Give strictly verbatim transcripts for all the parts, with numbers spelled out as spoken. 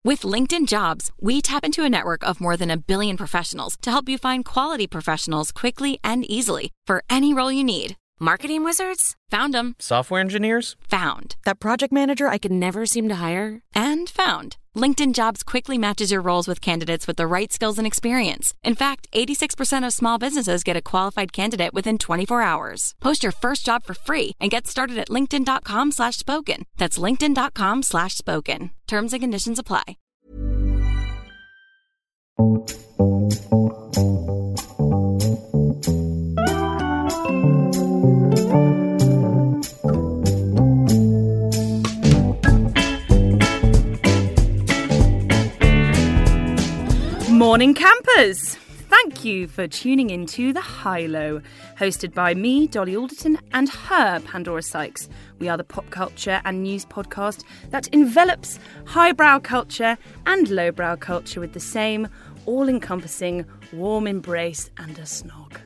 With LinkedIn Jobs, we tap into a network of more than a billion professionals to help you find quality professionals quickly and easily for any role you need. Marketing wizards? Found them. Software engineers? Found. That project manager I could never seem to hire? And found. LinkedIn Jobs quickly matches your roles with candidates with the right skills and experience. In fact, eighty-six percent of small businesses get a qualified candidate within twenty-four hours. Post your first job for free and get started at linkedin.com slash spoken. That's linkedin.com slash spoken. Terms and conditions apply. Morning campers! Thank you for tuning in to The High Low, hosted by me, Dolly Alderton, and her, Pandora Sykes. We are the pop culture and news podcast that envelops highbrow culture and lowbrow culture with the same all-encompassing warm embrace and a snog.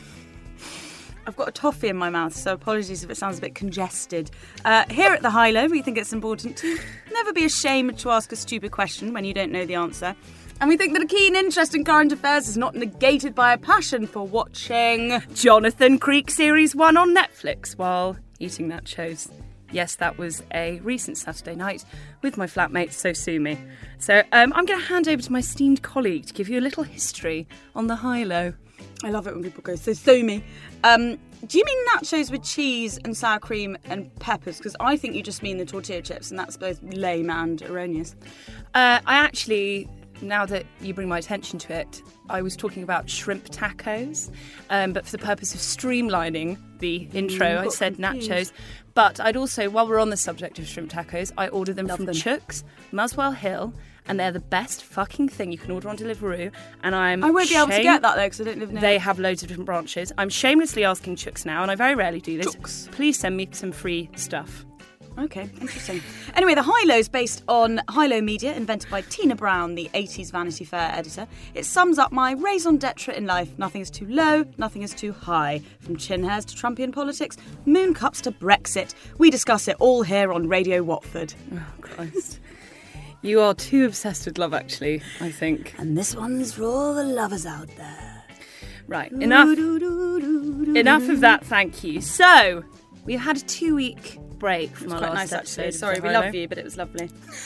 I've got a toffee in my mouth, so apologies if it sounds a bit congested. Uh, here at The High Low, we think it's important to never be ashamed to ask a stupid question when you don't know the answer. And we think that a keen interest in current affairs is not negated by a passion for watching Jonathan Creek Series one on Netflix while eating nachos. Yes, that was a recent Saturday night with my flatmate, So Sue Me. So um, I'm going to hand over to my esteemed colleague to give you a little history on The High Low. I love it when people go, So Sue Me. Um, do you mean nachos with cheese and sour cream and peppers? Because I think you just mean the tortilla chips, and that's both lame and erroneous. Uh, I actually... Now that you bring my attention to it, I was talking about shrimp tacos, um, but for the purpose of streamlining the intro, mm, I said confused. nachos. But I'd also, while we're on the subject of shrimp tacos, I ordered them Love from them. Chooks, Muswell Hill, and they're the best fucking thing you can order on Deliveroo. And I'm I won't shame- be able to get that though, because I don't live near. They have loads of different branches. I'm shamelessly asking Chooks now, and I very rarely do this. Chooks. Please send me some free stuff. Okay, interesting. Anyway, The High Low is based on High Low Media, invented by Tina Brown, the eighties Vanity Fair editor. It sums up my raison d'etre in life. Nothing is too low, nothing is too high. From chin hairs to Trumpian politics, moon cups to Brexit. We discuss it all here on Radio Watford. Oh, Christ. You are too obsessed with love, actually, I think. And this one's for all the lovers out there. Right, enough, enough of that, thank you. So, we've had a two-week... break from it was our quite last nice episode. actually. Sorry, we love you, but it was lovely.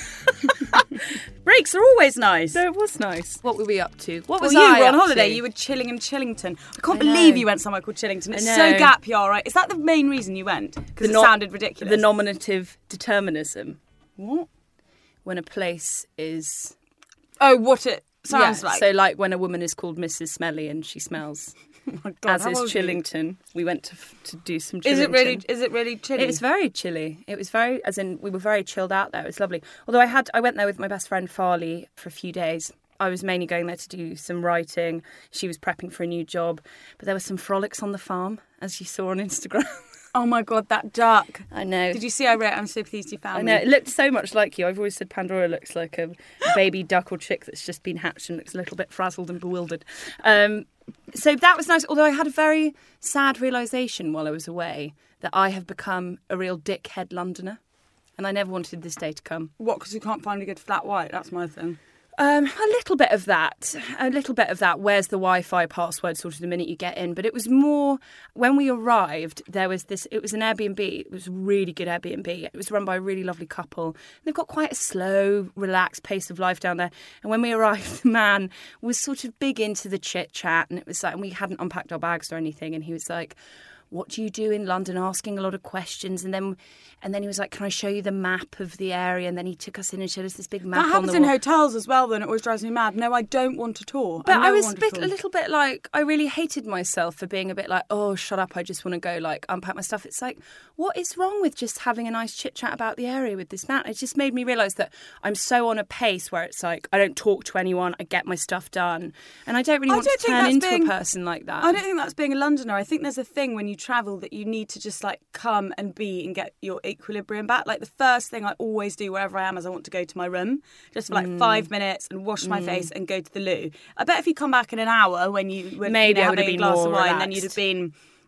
Breaks are always nice. No, it was nice. What were we up to? What was well, you I were on up holiday. to? You were chilling in Chillington. I can't I believe know. you went somewhere called Chillington. It's I so know. gap year, right? Is that the main reason you went? Because it no- sounded ridiculous. The nominative determinism. What? When a place is... Oh, what it sounds yeah, like. So like when a woman is called Missus Smelly and she smells... Oh my God, as how is old are you? Chillington. We went to to do some Chillington. Is it really? Is it really chilly? It was very chilly. It was very, as in, we were very chilled out there. It was lovely. Although I had, I went there with my best friend Farley for a few days. I was mainly going there to do some writing. She was prepping for a new job, but there were some frolics on the farm, as you saw on Instagram. Oh my God, that duck! I know. Did you see? I wrote, "I'm so pleased you found I me." know. It looked so much like you. I've always said Pandora looks like a baby duck or chick that's just been hatched and looks a little bit frazzled and bewildered. Um, so that was nice. Although I had a very sad realisation while I was away that I have become a real dickhead Londoner, and I never wanted this day to come. What? Because you can't find a good flat white? That's my thing. Um, a little bit of that, a little bit of that. Where's the Wi-Fi password sort of the minute you get in? But it was more, when we arrived, there was this, it was an Airbnb. It was a really good Airbnb. It was run by a really lovely couple. They've got quite a slow, relaxed pace of life down there. And when we arrived, the man was sort of big into the chit chat. And it was like, and we hadn't unpacked our bags or anything. And he was like, what do you do in London? Asking a lot of questions. And then and then he was like, can I show you the map of the area? And then he took us in and showed us this big map. That on happens the in wall. hotels as well, then. It always drives me mad. No, I don't want to tour. But I, I was a, want bit, to a little bit like, I really hated myself for being a bit like, oh, shut up, I just want to go, like, unpack my stuff. It's like, what is wrong with just having a nice chit-chat about the area with this man? It just made me realise that I'm so on a pace where it's like, I don't talk to anyone, I get my stuff done. And I don't really I want don't to think turn that's into being- a person like that. I don't think that's being a Londoner. I think there's a thing when you travel that you need to just, like, come and be and get your equilibrium back. Like, the first thing I always do wherever I am is I want to go to my room just for, like, Mm. five minutes and wash my face and go to the loo. I bet if you come back in an hour when you when Maybe you know, I would have having been a glass more of wine, then you'd relaxed. have been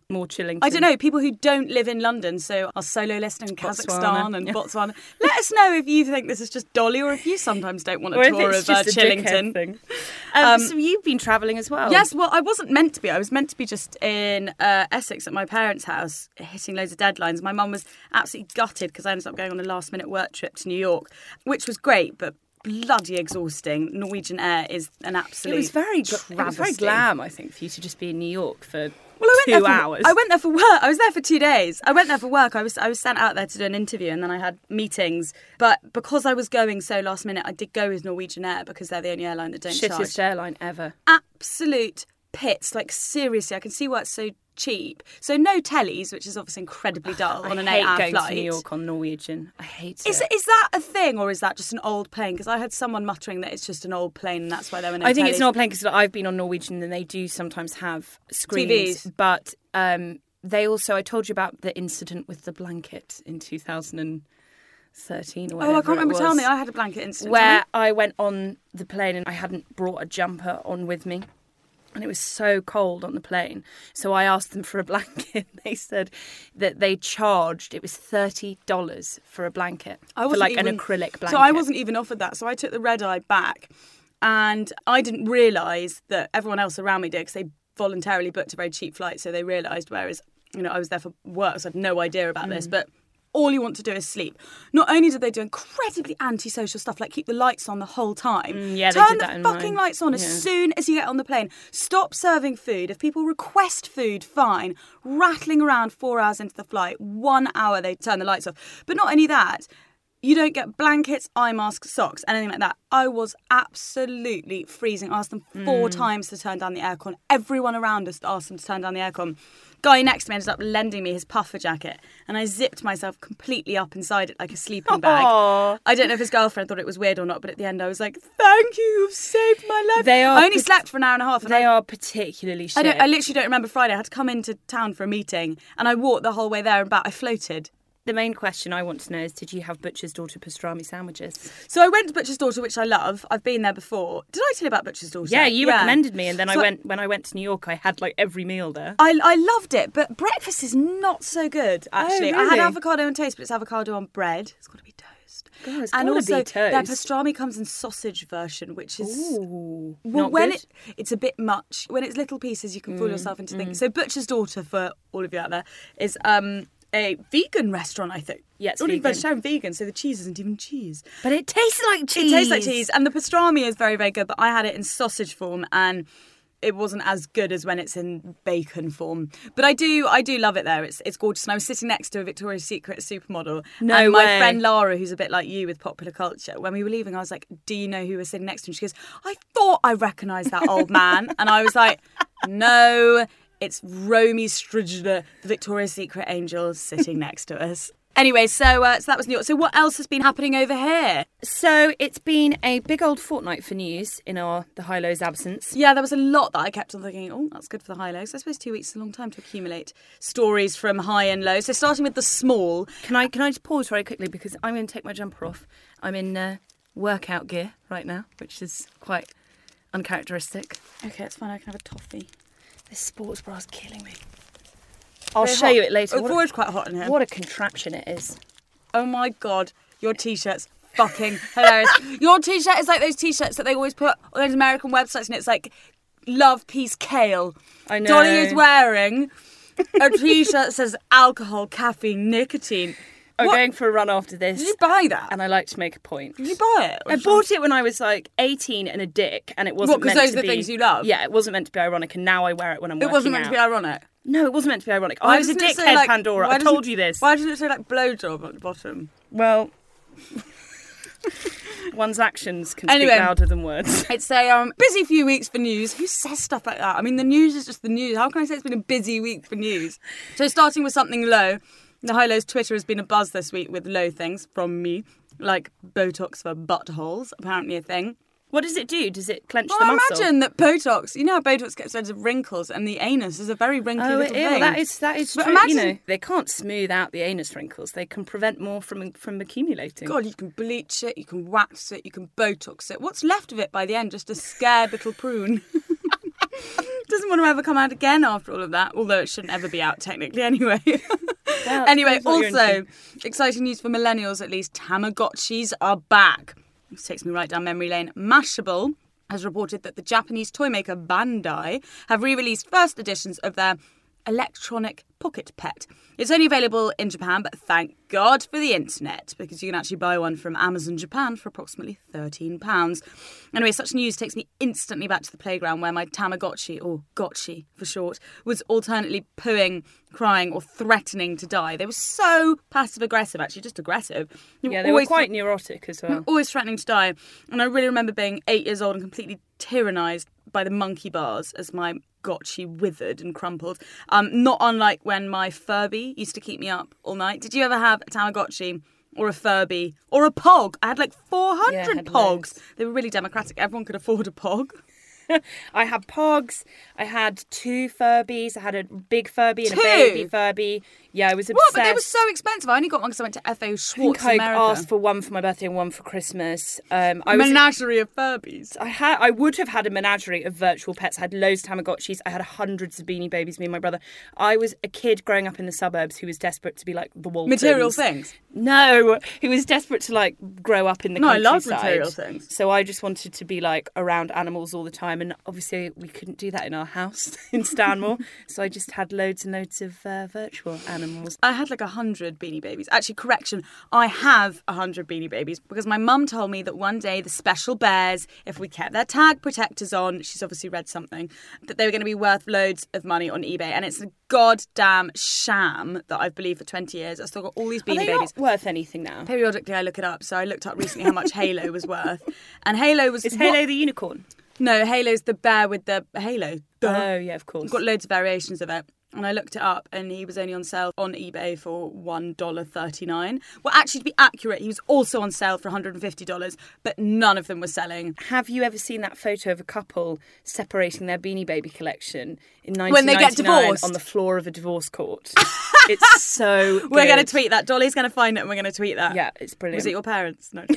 more Chillington? I don't know, people who don't live in London, so our solo listener in Kazakhstan Botswana. and Yeah. Botswana. Let us know if you think this is just Dolly or if you sometimes don't want a Or if tour it's of uh, just a dickhead Chillington. thing. Um, Um, so you've been travelling as well? Yes, well, I wasn't meant to be. I was meant to be just in uh, Essex at my parents' house, hitting loads of deadlines. My mum was absolutely gutted because I ended up going on a last-minute work trip to New York, which was great, but bloody exhausting. Norwegian Air is an absolute It was very, gl- travesty. it was very glam, I think, for you to just be in New York for Well, I went two there for, hours. I went there for work. I was there for two days. I went there for work. I was I was sent out there to do an interview, and then I had meetings. But because I was going so last minute, I did go with Norwegian Air because they're the only airline that don't Shittest charge. airline ever. Absolute pits. Like seriously, I can see why it's so cheap. So no tellies, which is obviously incredibly dull on I an hate eight-hour going flight. to New York on Norwegian. I hate Is, it. is that a thing, or is that just an old plane? Because I heard someone muttering that it's just an old plane and that's why there were no I think it's tellies. an old plane because I've been on Norwegian and they do sometimes have screens. T Vs. But um, they also, I told you about the incident with the blanket in two thousand thirteen or whatever Oh, I can't remember. it Tell was, me. I had a blanket incident. Where I went on the plane and I hadn't brought a jumper on with me. And it was so cold on the plane. So I asked them for a blanket. They said that they charged, it was thirty dollars for a blanket. I for wasn't like even- an acrylic blanket. So I wasn't even offered that. So I took the red eye back, and I didn't realise that everyone else around me did because they voluntarily booked a very cheap flight. So they realised, whereas you know I was there for work, so I had no idea about Mm. this, but. All you want to do is sleep. Not only did they do incredibly antisocial stuff like keep the lights on the whole time, Mm, yeah, they turn did the that in fucking mine. lights on Yeah. as soon as you get on the plane. Stop serving food. If people request food, fine. Rattling around four hours into the flight, one hour they turn the lights off. But not only that, you don't get blankets, eye masks, socks, anything like that. I was absolutely freezing. I asked them four Mm. times to turn down the aircon. Everyone around us asked them to turn down the aircon. Guy next to me ended up lending me his puffer jacket, and I zipped myself completely up inside it like a sleeping bag. Aw. I don't know if his girlfriend thought it was weird or not, but at the end I was like, "Thank you, you've saved my life." They are I only pat- slept for an hour and a half. And They I, are particularly shit. I don't. I literally don't remember Friday. I had to come into town for a meeting, and I walked the whole way there and back. I floated. The main question I want to know is, did you have Butcher's Daughter pastrami sandwiches? So I went to Butcher's Daughter, which I love. I've been there before. Did I tell you about Butcher's Daughter? Yeah, you recommended me, and then So I went when I went to New York. I had like every meal there. I, I loved it, but breakfast is not so good, actually. I had really? avocado on toast, but it's avocado on bread. It's got to be toast. God, it's and gotta also, be toast. their pastrami comes in sausage version, which is... Ooh, Well, not when good. it it's a bit much. When it's little pieces, you can fool yourself into thinking. So Butcher's Daughter, for all of you out there, is um, a vegan restaurant, I think. Yeah, it's Not even vegan. vegetarian, vegan, so the cheese isn't even cheese. But it tastes like cheese. It tastes like cheese, and the pastrami is very, very good, but I had it in sausage form, and it wasn't as good as when it's in bacon form. But I do I do love it there. It's it's gorgeous. And I was sitting next to a Victoria's Secret supermodel. No and my way. friend Lara, who's a bit like you with popular culture, when we were leaving, I was like, "Do you know who was sitting next to him?" She goes, "I thought I recognised that old man." And I was like, "No, it's Romy Strigler, the Victoria's Secret angel, sitting next to us." Anyway, so uh, so that was New York. So what else has been happening over here? So it's been a big old fortnight for news in our the High Lows absence. Yeah, there was a lot that I kept on thinking, oh, that's good for the high lows. I suppose two weeks is a long time to accumulate stories from high and low. So starting with the small. Can I can I just pause very quickly because I'm going to take my jumper off. I'm in uh, workout gear right now, which is quite uncharacteristic. Okay, it's fine. I can have a toffee. This sports bra's killing me. I'll Very show hot. you it later. Oh, What it's a, always quite hot in here. what a contraption it is. Oh my God, your t-shirt's fucking hilarious. Your t-shirt is like those t-shirts that they always put on those American websites, and it's like love, peace, kale. I know. Dolly is wearing a t-shirt that says alcohol, caffeine, nicotine. I'm What? going for a run after this. Did you buy that? And I like to make a point. Did you buy it? I bought it when I was like eighteen and a dick, and it wasn't What, 'cause meant those to are the be. things you love? Yeah, it wasn't meant to be ironic, and now I wear it when I'm It working wasn't meant out. to be ironic. No, it wasn't meant to be ironic. Why I was a doesn't it say, dickhead, like- Pandora. why I told doesn't- you this. Why doesn't it say like blowjob at the bottom? Well, one's actions can Anyway. speak louder than words. It's a um, busy few weeks for news. Who says stuff like that? I mean, the news is just the news. How can I say it's been a busy week for news? So starting with something low, the High Low's Twitter has been a buzz this week with low things from me, like Botox for buttholes, apparently a thing. What does it do? Does it clench Well, the I muscle? imagine that Botox, you know how Botox gets rid of wrinkles, and the anus is a very wrinkly Oh, little ew, thing. that is that is But true. imagine- You know, they can't smooth out the anus wrinkles. They can prevent more from from accumulating. God, you can bleach it, you can wax it, you can Botox it. What's left of it by the end? Just a scared little prune. Doesn't want to ever come out again after all of that, although it shouldn't ever be out technically anyway. Well, anyway, depends what you're also, into. exciting news for millennials at least, Tamagotchis are back. This takes me right down memory lane. Mashable has reported that the Japanese toy maker Bandai have re-released first editions of their electronic pocket pet. It's only available in Japan, but thank God for the internet, because you can actually buy one from Amazon Japan for approximately thirteen pounds. Anyway, such news takes me instantly back to the playground where my Tamagotchi, or Gotchi for short, was alternately pooing, crying or threatening to die. They were so passive-aggressive, actually, just aggressive. They Yeah, they were quite neurotic as well. Always threatening to die. And I really remember being eight years old and completely tyrannised by the monkey bars as my Gotchi withered and crumpled. Um, not unlike when my Furby used to keep me up all night. Did you ever have a Tamagotchi or a Furby or a Pog? I had like four hundred Yeah, I had Pogs. loads. They were really democratic. Everyone could afford a Pog. I had Pogs, I had two Furbies, I had a big Furby and Two? a baby Furby. Yeah, I was obsessed. What? But they were so expensive. I only got one because I went to F A I Schwartz think I America. asked for one for my birthday and one for Christmas. Um, I a was menagerie of Furbies. I had, I would have had a menagerie of virtual pets. I had loads of Tamagotchis. I had hundreds of Beanie Babies, me and my brother. I was a kid growing up in the suburbs who was desperate to be like the Waltons. Material things. No, who was desperate to like grow up in the No, I countryside. love material things. So I just wanted to be like around animals all the time, and obviously we couldn't do that in our house in Stanmore. So I just had loads and loads of uh, virtual animals. I had like a hundred Beanie Babies. Actually, correction, I have a hundred Beanie Babies because my mum told me that one day the special bears, if we kept their tag protectors on, she's obviously read something, that they were going to be worth loads of money on eBay. And it's a goddamn sham that I've believed for twenty years. I've still got all these Beanie Are they Babies. not worth anything now? Periodically, I look it up. So I looked up recently how much Halo was worth. And Halo was... Is what- Halo the unicorn? No, Halo's the bear with the halo. Duh. Oh, yeah, of course. I've got loads of variations of it. And I looked it up and he was only on sale on eBay for one dollar thirty-nine. Well, actually, to be accurate, he was also on sale for one hundred fifty dollars, but none of them were selling. Have you ever seen that photo of a couple separating their Beanie Baby collection in When they nineteen ninety-nine get divorced? on the floor of a divorce court? It's so good. We're going to tweet that. Dolly's going to find it and we're going to tweet that. Yeah, it's brilliant. Was it your parents? No.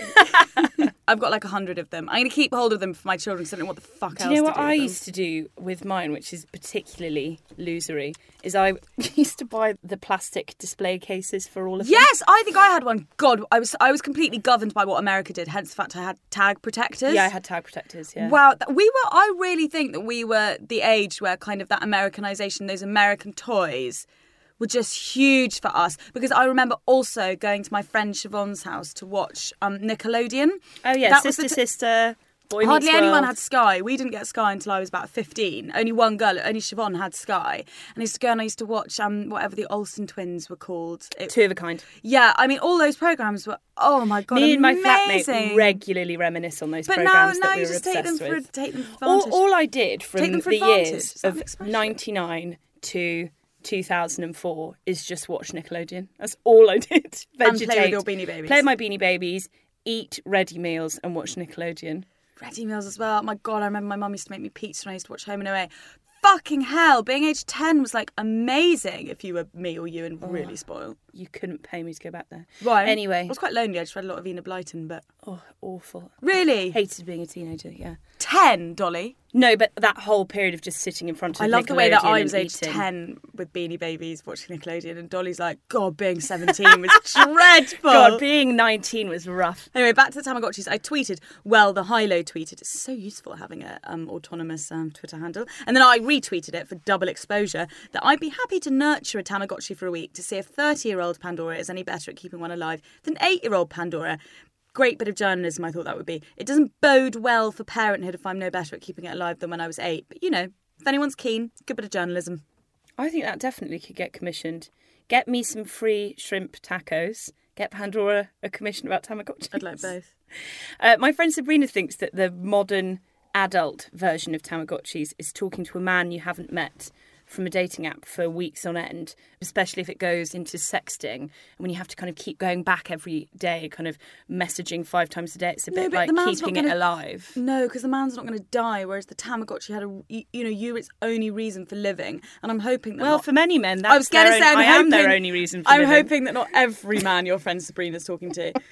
I've got like a hundred of them. I'm going to keep hold of them for my children because I don't know what the fuck Do else you know to what do I with them. used to do with mine, which is particularly losery, is I used to buy the plastic display cases for all of them. Yes, I think I had one. God, I was I was completely governed by what America did. Hence the fact I had tag protectors. Yeah, I had tag protectors, yeah. Wow, th- we were. I really think that we were the age where kind of that Americanization, those American toys, were just huge for us. Because I remember also going to my friend Siobhan's house to watch um, Nickelodeon. Oh, yeah, That was Sister, the t- Sister, Boy Hardly Meets anyone World. had Sky. We didn't get Sky until I was about fifteen. Only one girl, only Siobhan had Sky. And I used to go and I used to watch um, whatever the Olsen twins were called. It, Two of a kind. yeah, I mean, all those programmes were, oh my God, Me and my amazing. flatmate regularly reminisce on those But now, programmes now that we you were just take them, obsessed for, with. take them for All, advantage. all I did from Take them for the advantage. years Is that of an expression? ninety-nine to two thousand four is just watch Nickelodeon. That's all I did. And Vegetate, play with your Beanie Babies. Play with my Beanie Babies, eat ready meals and watch Nickelodeon. Ready meals as well. My God, I remember my mum used to make me pizza when I used to watch Home and Away. Fucking hell, being age ten was like amazing if you were me or you and really spoiled. You couldn't pay me to go back there. Right. Anyway. I was quite lonely. I just read a lot of Enid Blyton, but... Oh, awful. Really? Hated being a teenager, yeah. ten, Dolly? No, but that whole period of just sitting in front of I love the way that Nickelodeon I and was age eating. ten with Beanie Babies watching Nickelodeon and Dolly's like, God, being seventeen was dreadful. God, being nineteen was rough. Anyway, back to the Tamagotchis. I tweeted, well, the Hilo tweeted, it's so useful having a um, autonomous um, Twitter handle. And then I retweeted it for double exposure, that I'd be happy to nurture a Tamagotchi for a week to see if thirty-year-old Pandora is any better at keeping one alive than eight-year-old Pandora. Great bit of journalism, I thought that would be. It doesn't bode well for parenthood if I'm no better at keeping it alive than when I was eight. But, you know, if anyone's keen, good bit of journalism. I think that definitely could get commissioned. Get me some free shrimp tacos. Get Pandora a commission about Tamagotchis. I'd like both. Uh, my friend Sabrina thinks that the modern adult version of Tamagotchis is talking to a man you haven't met from a dating app for weeks on end, especially if it goes into sexting and when you have to kind of keep going back every day, kind of messaging five times a day. It's a No, bit but like the man's not keeping it gonna- alive. No, because the man's not going to die, whereas the Tamagotchi had a, you, you know, you were its only reason for living. And I'm hoping that Well, not, for many men, that's I was going to their say, own, I'm I am hoping, their only reason for I'm living. hoping that not every man your friend Sabrina's talking to.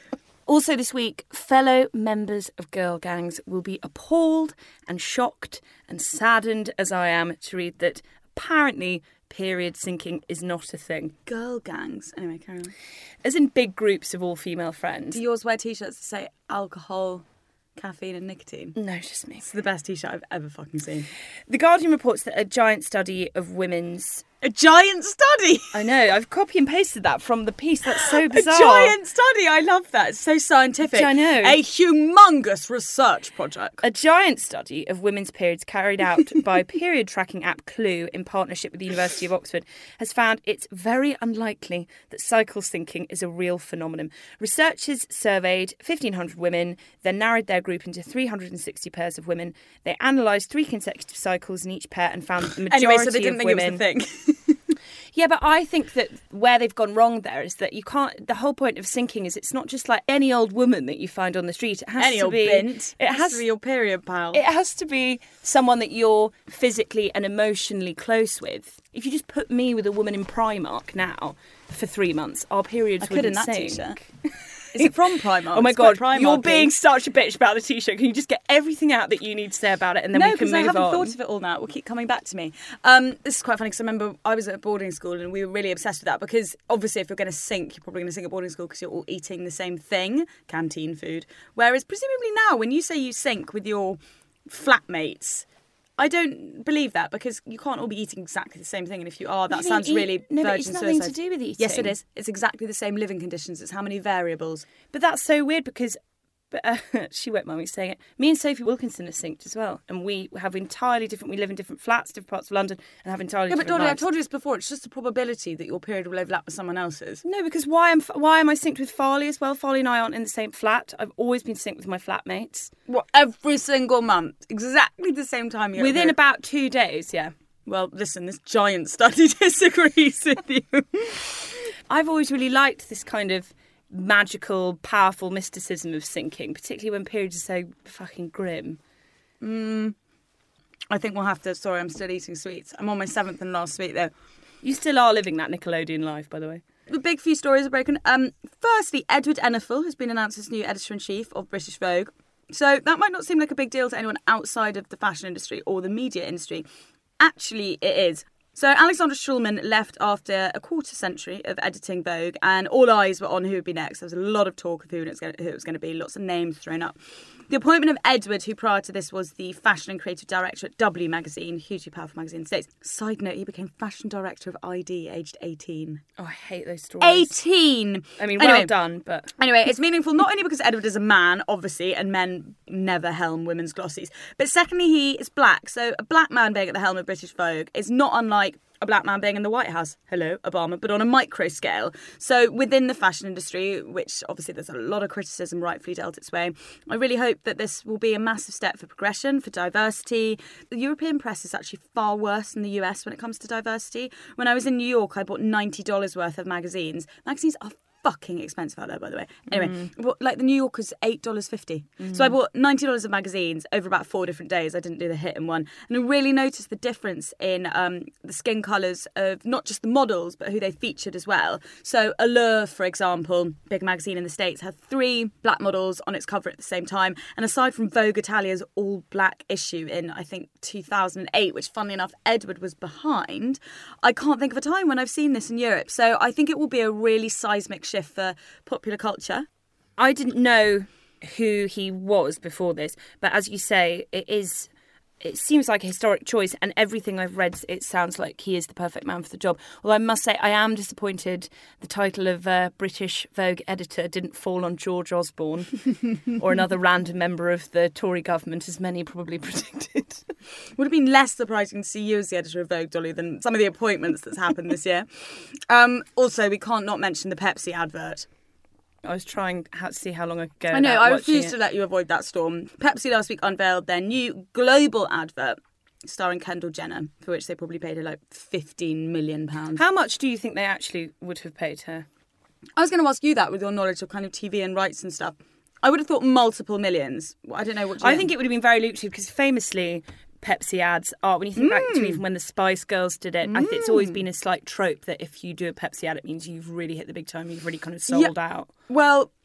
Also this week, fellow members of girl gangs will be appalled and shocked and saddened as I am to read that apparently period syncing is not a thing. Girl gangs. Anyway, carry on. As in big groups of all female friends. Do yours wear T-shirts that say alcohol, caffeine and nicotine? No, just me. It's the best T-shirt I've ever fucking seen. The Guardian reports that a giant study of women's... A giant study? I know, I've copy and pasted that from the piece. That's so bizarre. A giant study, I love that. It's so scientific. I know. A humongous research project. A giant study of women's periods carried out by period tracking app Clue in partnership with the University of Oxford has found it's very unlikely that cycle syncing is a real phenomenon. Researchers surveyed fifteen hundred women, then narrowed their group into three hundred sixty pairs of women. They analysed three consecutive cycles in each pair and found that the majority anyway, so they didn't of think women... it was the thing. Yeah, but I think that where they've gone wrong there is that you can't... The whole point of syncing is it's not just like any old woman that you find on the street. It has any to old be... bint. It has, has to be your period pal. It has to be someone that you're physically and emotionally close with. If you just put me with a woman in Primark now for three months, our periods I wouldn't could in that sync. T-shirt. Is it from Primark? Oh my It's God, quite you're Primark-y. being such a bitch about the T-shirt. Can you just get everything out that you need to say about it and then no, we can because move I haven't on? thought of it all now. It will keep coming back to me. Um, this is quite funny because I remember I was at a boarding school and we were really obsessed with that because obviously if you're going to sync, you're probably going to sync at boarding school because you're all eating the same thing, canteen food. Whereas presumably now when you say you sync with your flatmates, I don't believe that because you can't all be eating exactly the same thing. And if you are, that You sounds mean eat- really no, but virgin it's nothing suicide. to do with eating. Yes, it is. It's exactly the same living conditions. It's how many variables. But that's so weird because... But uh, she won't mind me saying it. Me and Sophie Wilkinson are synced as well. And we have entirely different... We live in different flats, different parts of London, and have entirely Yeah, but different Dolly, I've lives. told you this before. It's just a probability that your period will overlap with someone else's. No, because why am why am I synced with Farley as well? Farley and I aren't in the same flat. I've always been synced with my flatmates. What, every single month? Exactly the same time you're Within here. about two days, yeah. Well, listen, this giant study disagrees with you. I've always really liked this kind of magical, powerful mysticism of syncing, particularly when periods are so fucking grim. Mm, I think we'll have to... Sorry, I'm still eating sweets. I'm on my seventh and last sweet, though. You still are living that Nickelodeon life, by the way. The big few stories are broken. Um, firstly, Edward Enninful has been announced as new editor-in-chief of British Vogue. So that might not seem like a big deal to anyone outside of the fashion industry or the media industry. Actually, it is. So Alexandra Schulman left after a quarter century of editing Vogue, and all eyes were on who would be next. There was a lot of talk of who it was going to, who it was going to be, lots of names thrown up. The appointment of Edward, who prior to this was the fashion and creative director at W magazine, hugely powerful magazine in the States. Side note, he became fashion director of I D aged eighteen. Oh, I hate those stories. eighteen! I mean, Anyway. well done, but... Anyway, it's meaningful not only because Edward is a man, obviously, and men never helm women's glossies, but secondly, he is black. So a black man being at the helm of British Vogue is not unlike a black man being in the White House. Hello, Obama, but on a micro scale. So within the fashion industry, which obviously there's a lot of criticism rightfully dealt its way, I really hope that this will be a massive step for progression, for diversity. The European press is actually far worse than the U S when it comes to diversity. When I was in New York, I bought ninety dollars worth of magazines. Magazines are fucking expensive out there, by the way. Anyway, Mm. I bought, like the New Yorker's eight dollars fifty. Mm. So I bought ninety dollars of magazines over about four different days. I didn't do the hit in one. And I really noticed the difference in um, the skin colours of not just the models, but who they featured as well. So Allure, for example, big magazine in the States, had three black models on its cover at the same time. And aside from Vogue Italia's all-black issue in, I think, two thousand eight, which, funnily enough, Edward was behind, I can't think of a time when I've seen this in Europe. So I think it will be a really seismic shift for popular culture. I didn't know who he was before this, but as you say, it is... It seems like a historic choice, and everything I've read, it sounds like he is the perfect man for the job. Although I must say, I am disappointed the title of uh, British Vogue editor didn't fall on George Osborne or another random member of the Tory government, as many probably predicted. Would have been less surprising to see you as the editor of Vogue, Dolly, than some of the appointments that's happened this year. Um, also, we can't not mention the Pepsi advert. I was trying to see how long I could go. I know, without I watching refuse it. to let you avoid that storm. Pepsi last week unveiled their new global advert starring Kendall Jenner, for which they probably paid her like fifteen million pounds. How much do you think they actually would have paid her? I was going to ask you that with your knowledge of kind of T V and rights and stuff. I would have thought multiple millions. Well, I don't know what you I think it would have been very lucrative because famously Pepsi ads are, when you think back to even when the Spice Girls did it, I think it's always been a slight trope that if you do a Pepsi ad, it means you've really hit the big time, you've really kind of sold out. Well,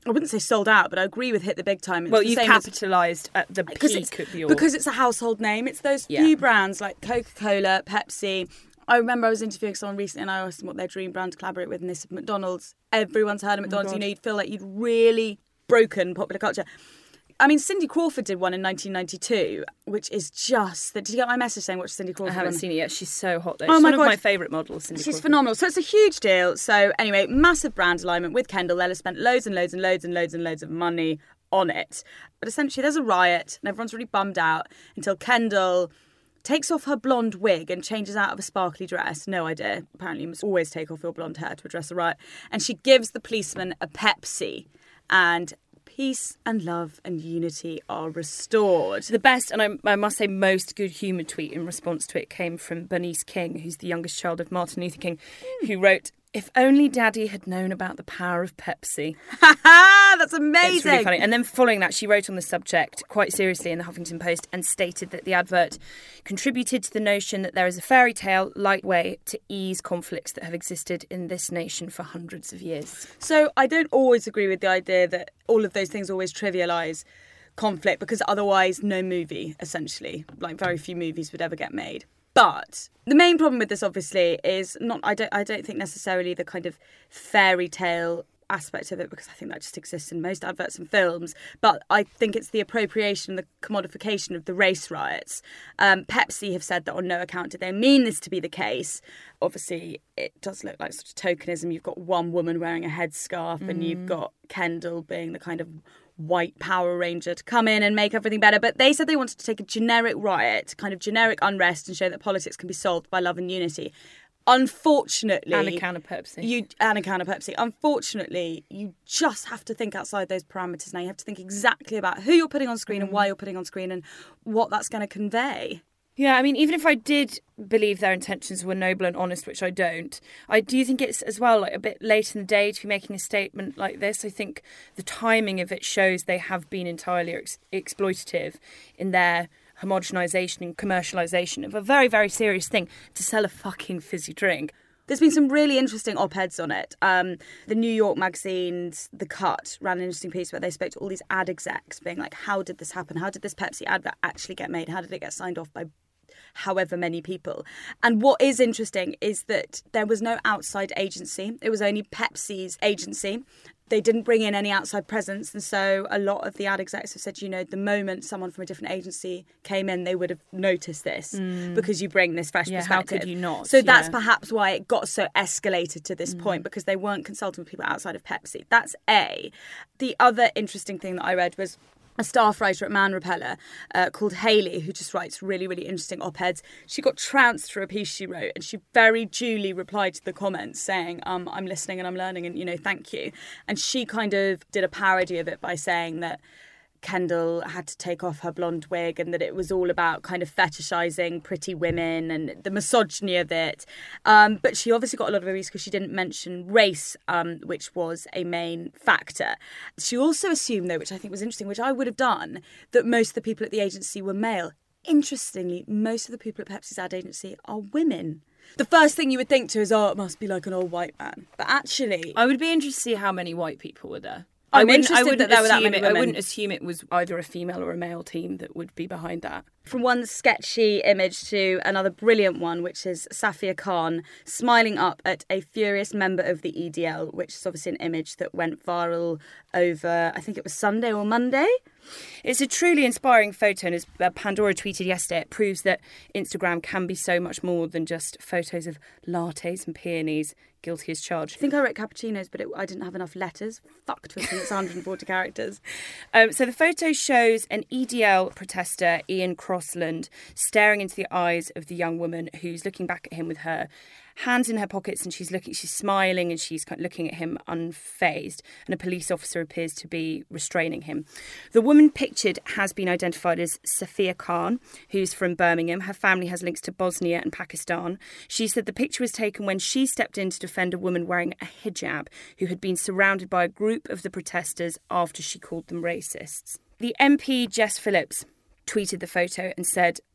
I wouldn't say sold out, but I agree with hit the big time. It's well, the you've same as- capitalised at the peak of your... Because it's a household name. It's those Yeah. few brands like Coca-Cola, Pepsi. I remember I was interviewing someone recently and I asked them what their dream brand to collaborate with, and they said McDonald's. Everyone's heard of McDonald's. God. You know, you'd feel like you'd really broken popular culture. I mean, Cindy Crawford did one in nineteen ninety-two, which is just... Did you get my message saying watch Cindy I Crawford? haven't one? seen it yet. She's so hot, though. Oh She's my one God. of my favourite models, Cindy She's Crawford. phenomenal. So it's a huge deal. So anyway, massive brand alignment with Kendall. They'll have spent loads and loads and loads and loads and loads of money on it. But essentially there's a riot and everyone's really bummed out until Kendall takes off her blonde wig and changes out of a sparkly dress. No idea. Apparently you must always take off your blonde hair to address a riot. And she gives the policeman a Pepsi. And peace and love and unity are restored. The best, and I, I must say most good-humoured tweet in response to it came from Bernice King, who's the youngest child of Martin Luther King, mm. who wrote, "If only Daddy had known about the power of Pepsi." That's amazing. It's really funny. And then following that, she wrote on the subject quite seriously in the Huffington Post and stated that the advert contributed to the notion that there is a fairy tale light way to ease conflicts that have existed in this nation for hundreds of years. So I don't always agree with the idea that all of those things always trivialise conflict, because otherwise no movie, essentially, like very few movies would ever get made. But the main problem with this, obviously, is not. I don't. I don't think necessarily the kind of fairy tale aspect of it, because I think that just exists in most adverts and films. But I think it's the appropriation, the commodification of the race riots. Um, Pepsi have said that on no account did they mean this to be the case. Obviously, it does look like sort of tokenism. You've got one woman wearing a headscarf, mm. and you've got Kendall being the kind of white Power Ranger to come in and make everything better. But they said they wanted to take a generic riot, kind of generic unrest, and show that politics can be solved by love and unity. Unfortunately... And a can of Pepsi. You, and a can of Pepsi. Unfortunately, you just have to think outside those parameters now. You have to think exactly about who you're putting on screen mm. and why you're putting on screen and what that's going to convey. Yeah, I mean, even if I did believe their intentions were noble and honest, which I don't, I do think it's as well like a bit late in the day to be making a statement like this. I think the timing of it shows they have been entirely ex- exploitative in their homogenisation and commercialisation of a very, very serious thing to sell a fucking fizzy drink. There's been some really interesting op-eds on it. Um, the New York magazine's The Cut ran an interesting piece where they spoke to all these ad execs being like, how did this happen? How did this Pepsi advert actually get made? How did it get signed off by however many people? And what is interesting is that there was no outside agency. It was only Pepsi's agency. They didn't bring in any outside presence. And so a lot of the ad execs have said, you know, the moment someone from a different agency came in, they would have noticed this mm. because you bring this fresh yeah, perspective. How could you not? So that's yeah. perhaps why it got so escalated to this mm. point, because they weren't consulting with people outside of Pepsi. That's A. The other interesting thing that I read was a staff writer at Man Repeller uh, called Hayley, who just writes really, really interesting op-eds. She got trounced for a piece she wrote, and she very duly replied to the comments saying, um, I'm listening and I'm learning and, you know, thank you. And she kind of did a parody of it by saying that Kendall had to take off her blonde wig and that it was all about kind of fetishising pretty women and the misogyny of it. Um, but she obviously got a lot of abuse because she didn't mention race, um, which was a main factor. She also assumed, though, which I think was interesting, which I would have done, that most of the people at the agency were male. Interestingly, most of the people at Pepsi's ad agency are women. The first thing you would think to is, oh, it must be like an old white man. But actually... I would be interested to see how many white people were there. I'm I wouldn't, interested I wouldn't that there were that assume many it, I women. wouldn't assume it was either a female or a male team that would be behind that. From one sketchy image to another brilliant one, which is Safia Khan smiling up at a furious member of the E D L, which is obviously an image that went viral over, I think it was Sunday or Monday. It's a truly inspiring photo, and as Pandora tweeted yesterday, it proves that Instagram can be so much more than just photos of lattes and peonies, guilty as charged. I think I wrote cappuccinos, but it, I didn't have enough letters. Fuck twisting, it's one hundred forty characters. Um, so the photo shows an E D L protester, Ian Crossland, staring into the eyes of the young woman who's looking back at him with her hands in her pockets, and she's looking, she's smiling, and she's kind of looking at him unfazed, and a police officer appears to be restraining him. The woman pictured has been identified as Safia Khan, who's from Birmingham. Her family has links to Bosnia and Pakistan. She said the picture was taken when she stepped in to defend a woman wearing a hijab who had been surrounded by a group of the protesters after she called them racists. The M P Jess Phillips tweeted the photo and said,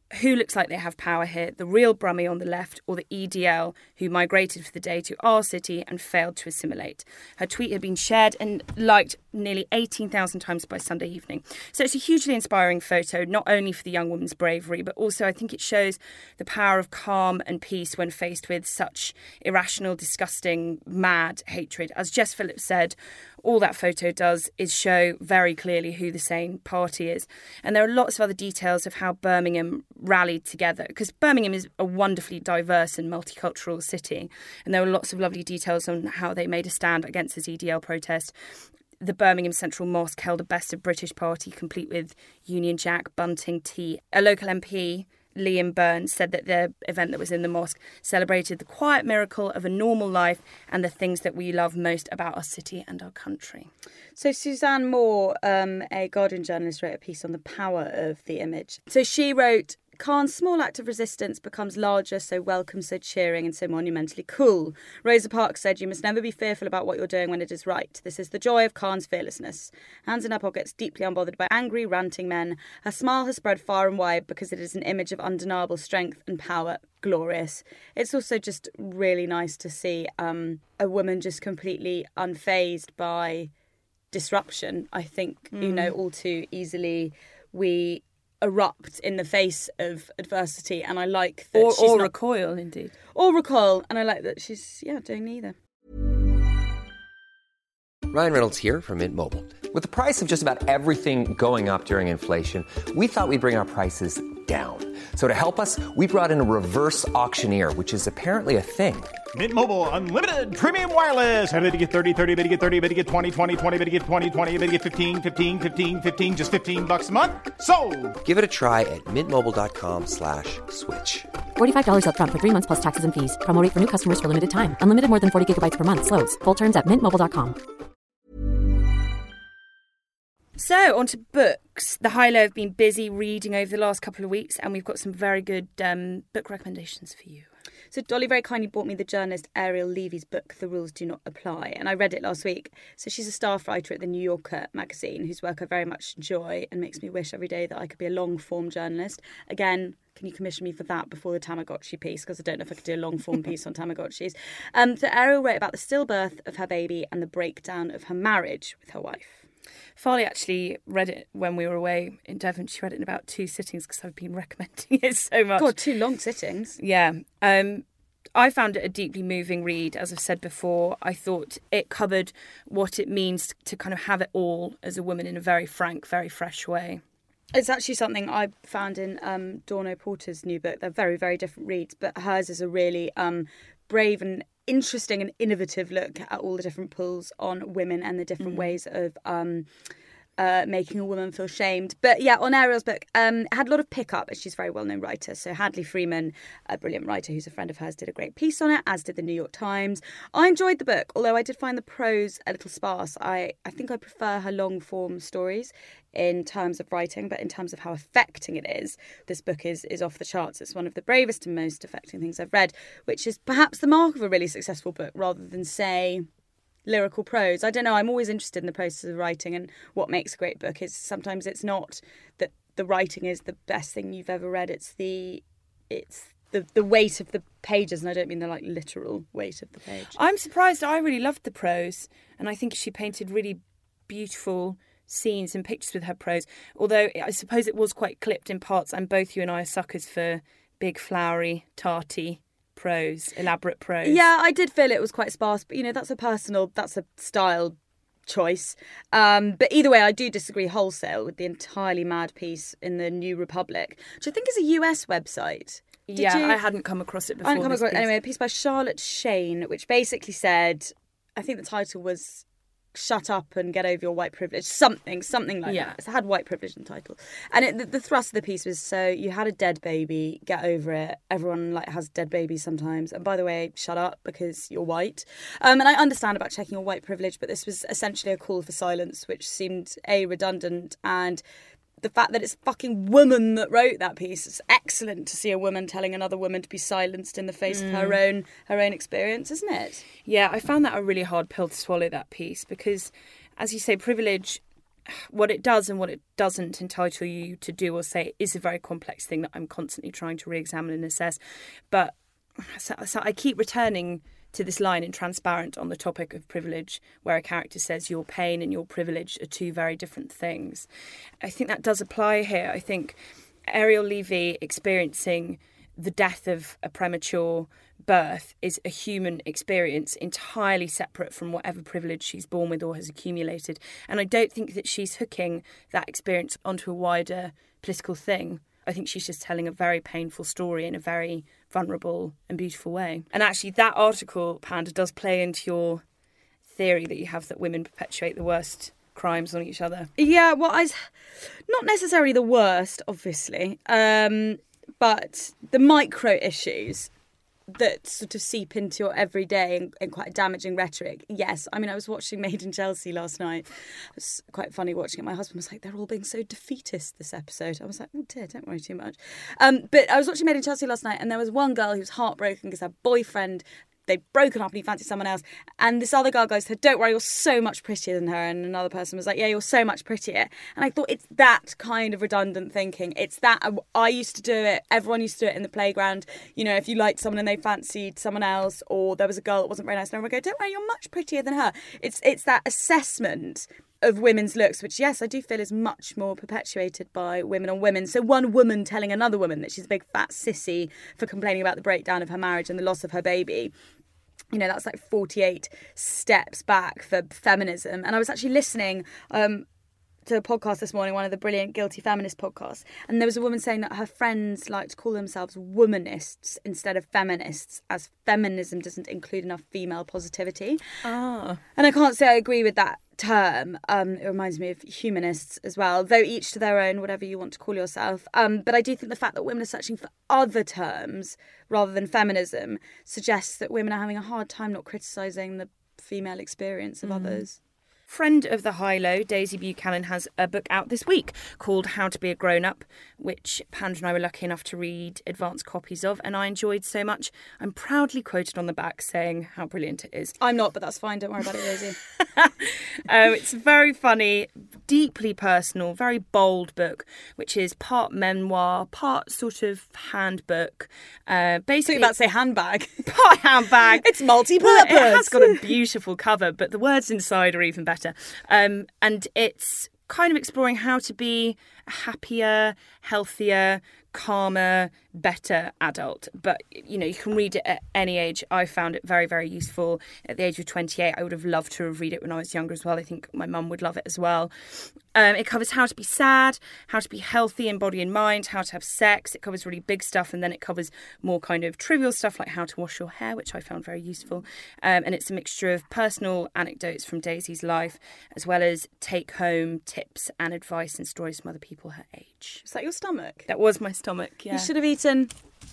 who looks like they have power here, the real Brummie on the left or the E D L who migrated for the day to our city and failed to assimilate. Her tweet had been shared and liked nearly eighteen thousand times by Sunday evening. So it's a hugely inspiring photo, not only for the young woman's bravery, but also I think it shows the power of calm and peace when faced with such irrational, disgusting, mad hatred. As Jess Phillips said, all that photo does is show very clearly who the sane party is. And there are lots of other details of how Birmingham rallied together, because Birmingham is a wonderfully diverse and multicultural city. And there were lots of lovely details on how they made a stand against this E D L protest. The Birmingham Central Mosque held a Best of British party complete with Union Jack, bunting, tea. A local M P, Liam Burns, said that the event that was in the mosque celebrated the quiet miracle of a normal life and the things that we love most about our city and our country. So Suzanne Moore, um, a Guardian journalist, wrote a piece on the power of the image. So she wrote, Khan's small act of resistance becomes larger, so welcome, so cheering and so monumentally cool. Rosa Parks said, you must never be fearful about what you're doing when it is right. This is the joy of Khan's fearlessness. Hands in her pockets, deeply unbothered by angry, ranting men. Her smile has spread far and wide because it is an image of undeniable strength and power. Glorious. It's also just really nice to see um, a woman just completely unfazed by disruption. I think, mm. you know, all too easily we erupt in the face of adversity, and I like that or, she's or not, recoil indeed or recoil and I like that she's yeah doing neither. Ryan Reynolds here from Mint Mobile. With the price of just about everything going up during inflation, we thought we'd bring our prices down. So to help us, we brought in a reverse auctioneer, which is apparently a thing. Mint Mobile Unlimited Premium Wireless. How to get thirty, thirty, how to get thirty, how to get twenty, twenty, twenty, how to get twenty, twenty, how to get fifteen, fifteen, fifteen, fifteen, just fifteen bucks a month? Sold! Give it a try at mintmobile.com slash switch. forty-five dollars up front for three months plus taxes and fees. Promo rate for new customers for limited time. Unlimited more than forty gigabytes per month. Slows full terms at mint mobile dot com. So, on to books. The High Low have been busy reading over the last couple of weeks, and we've got some very good um, book recommendations for you. So Dolly very kindly bought me the journalist Ariel Levy's book, The Rules Do Not Apply, and I read it last week. So she's a staff writer at the New Yorker magazine, whose work I very much enjoy and makes me wish every day that I could be a long-form journalist. Again, can you commission me for that before the Tamagotchi piece? Because I don't know if I could do a long-form piece on Tamagotchis. Um, so Ariel wrote about the stillbirth of her baby and the breakdown of her marriage with her wife. Farley actually read it when we were away in Devon. She read it in about two sittings because I've been recommending it so much. God, two long sittings. Yeah. Um, I found it a deeply moving read, as I've said before. I thought it covered what it means to kind of have it all as a woman in a very frank, very fresh way. It's actually something I found in um, Dawn O'Porter's new book. They're very, very different reads, but hers is a really um, brave and interesting and innovative look at all the different pulls on women and the different mm. ways of um, uh, making a woman feel shamed. But yeah, on Ariel's book, um, it had a lot of pickup, as she's a very well-known writer. So Hadley Freeman, a brilliant writer who's a friend of hers, did a great piece on it, as did the New York Times. I enjoyed the book, although I did find the prose a little sparse. I, I think I prefer her long-form stories in terms of writing, but in terms of how affecting it is, this book is is off the charts. It's one of the bravest and most affecting things I've read, which is perhaps the mark of a really successful book, rather than, say, lyrical prose. I don't know, I'm always interested in the process of writing, and what makes a great book is sometimes it's not that the writing is the best thing you've ever read, it's the it's the, the weight of the pages, and I don't mean the like literal weight of the page. I'm surprised. I really loved the prose, and I think she painted really beautiful scenes and pictures with her prose, although I suppose it was quite clipped in parts, and both you and I are suckers for big, flowery, tarty prose, elaborate prose. Yeah, I did feel it was quite sparse, but you know, that's a personal, that's a style choice. Um, but either way, I do disagree wholesale with the entirely mad piece in the New Republic, which I think is a U S website. Did yeah, you? I hadn't come across it before. I hadn't come across piece. Anyway, a piece by Charlotte Shane, which basically said, I think the title was "Shut Up and Get Over Your White Privilege," something, something like yeah. that. It had white privilege in the title. And it, the, the thrust of the piece was, so you had a dead baby, get over it. Everyone like has dead babies sometimes. And by the way, shut up because you're white. Um, and I understand about checking your white privilege, but this was essentially a call for silence, which seemed, A, redundant, and the fact that it's a fucking woman that wrote that piece. It's excellent to see a woman telling another woman to be silenced in the face mm. of her own her own experience, isn't it? Yeah, I found that a really hard pill to swallow, that piece, because, as you say, privilege what it does and what it doesn't entitle you to do or say is a very complex thing that I'm constantly trying to re-examine and assess. But so, so I keep returning to this line in Transparent on the topic of privilege, where a character says your pain and your privilege are two very different things. I think that does apply here. I think Ariel Levy experiencing the death of a premature birth is a human experience entirely separate from whatever privilege she's born with or has accumulated. And I don't think that she's hooking that experience onto a wider political thing. I think she's just telling a very painful story in a very vulnerable and beautiful way. And actually that article, Panda, does play into your theory that you have that women perpetuate the worst crimes on each other. Yeah, well, I, not necessarily the worst, obviously, um, but the micro issues that sort of seep into your everyday and, and quite damaging rhetoric. Yes, I mean, I was watching Made in Chelsea last night. It was quite funny watching it. My husband was like, they're all being so defeatist this episode. I was like, oh dear, don't worry too much. Um, but I was watching Made in Chelsea last night and there was one girl who was heartbroken because her boyfriend, they'd broken up and he fancied someone else. And this other girl goes to her, don't worry, you're so much prettier than her. And another person was like, yeah, you're so much prettier. And I thought it's that kind of redundant thinking. It's that, I used to do it, everyone used to do it in the playground. You know, if you liked someone and they fancied someone else, or there was a girl that wasn't very nice, and everyone would go, don't worry, you're much prettier than her. It's, it's that assessment of women's looks, which, yes, I do feel is much more perpetuated by women on women. So one woman telling another woman that she's a big fat sissy for complaining about the breakdown of her marriage and the loss of her baby. You know, that's like forty-eight steps back for feminism. And I was actually listening um, to a podcast this morning, one of the brilliant Guilty Feminist podcasts. And there was a woman saying that her friends like to call themselves womanists instead of feminists, as feminism doesn't include enough female positivity. Ah. And I can't say I agree with that term. Um, it reminds me of humanists as well, though each to their own, whatever you want to call yourself. Um, but I do think the fact that women are searching for other terms rather than feminism suggests that women are having a hard time not criticising the female experience of mm. others. Friend of the High Low, Daisy Buchanan, has a book out this week called How to Be a Grown-Up, which Panda and I were lucky enough to read advanced copies of, and I enjoyed so much. I'm proudly quoted on the back saying how brilliant it is. I'm not, but that's fine. Don't worry about it, Daisy. um, it's very funny, deeply personal, very bold book, which is part memoir, part sort of handbook. Uh, basically, about to say handbag. Part handbag. It's multi-purpose. It has got a beautiful cover, but the words inside are even better. Um, and it's kind of exploring how to be a happier, healthier, calmer, better adult. But, you know, you can read it at any age. I found it very, very useful. At the age of twenty-eight, I would have loved to have read it when I was younger as well. I think my mum would love it as well. Um, it covers how to be sad, how to be healthy in body and mind, how to have sex. It covers really big stuff, and then it covers more kind of trivial stuff like how to wash your hair, which I found very useful. Um, and it's a mixture of personal anecdotes from Daisy's life, as well as take-home tips and advice and stories from other people her age. Is that your stomach? That was my stomach, yeah. You should have eaten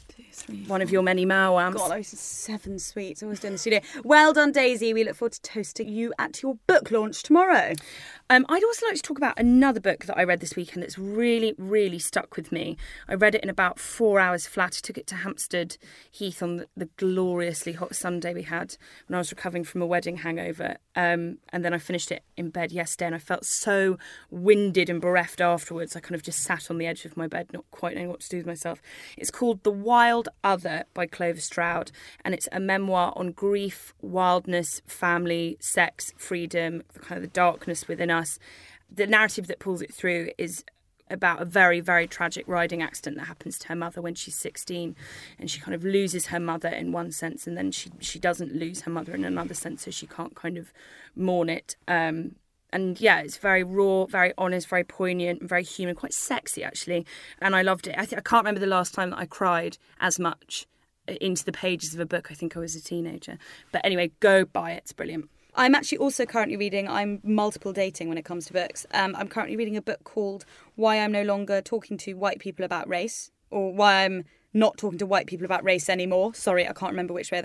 one of your many Mawams. God, I was seven sweets. I was doing the studio. Well done, Daisy. We look forward to toasting you at your book launch tomorrow. Um, I'd also like to talk about another book that I read this weekend that's really, really stuck with me. I read it in about four hours flat. I took it to Hampstead Heath on the, the gloriously hot Sunday we had when I was recovering from a wedding hangover. Um, and then I finished it in bed yesterday and I felt so winded and bereft afterwards. I kind of just sat on the edge of my bed, not quite knowing what to do with myself. It's called The Wild Other by Clover Stroud, and it's a memoir on grief, wildness, family, sex, freedom, the kind of the darkness within us. The narrative that pulls it through is about a very, very tragic riding accident that happens to her mother when she's sixteen, and she kind of loses her mother in one sense, and then she she doesn't lose her mother in another sense, so she can't kind of mourn it. Um, And yeah, it's very raw, very honest, very poignant, very human, quite sexy actually. And I loved it. I, th- I can't remember the last time that I cried as much into the pages of a book. I think I was a teenager. But anyway, go buy it. It's brilliant. I'm actually also currently reading, I'm multiple dating when it comes to books. Um, I'm currently reading a book called Why I'm No Longer Talking to White People About Race, or Why I'm Not Talking to White People About Race Anymore. Sorry, I can't remember which way that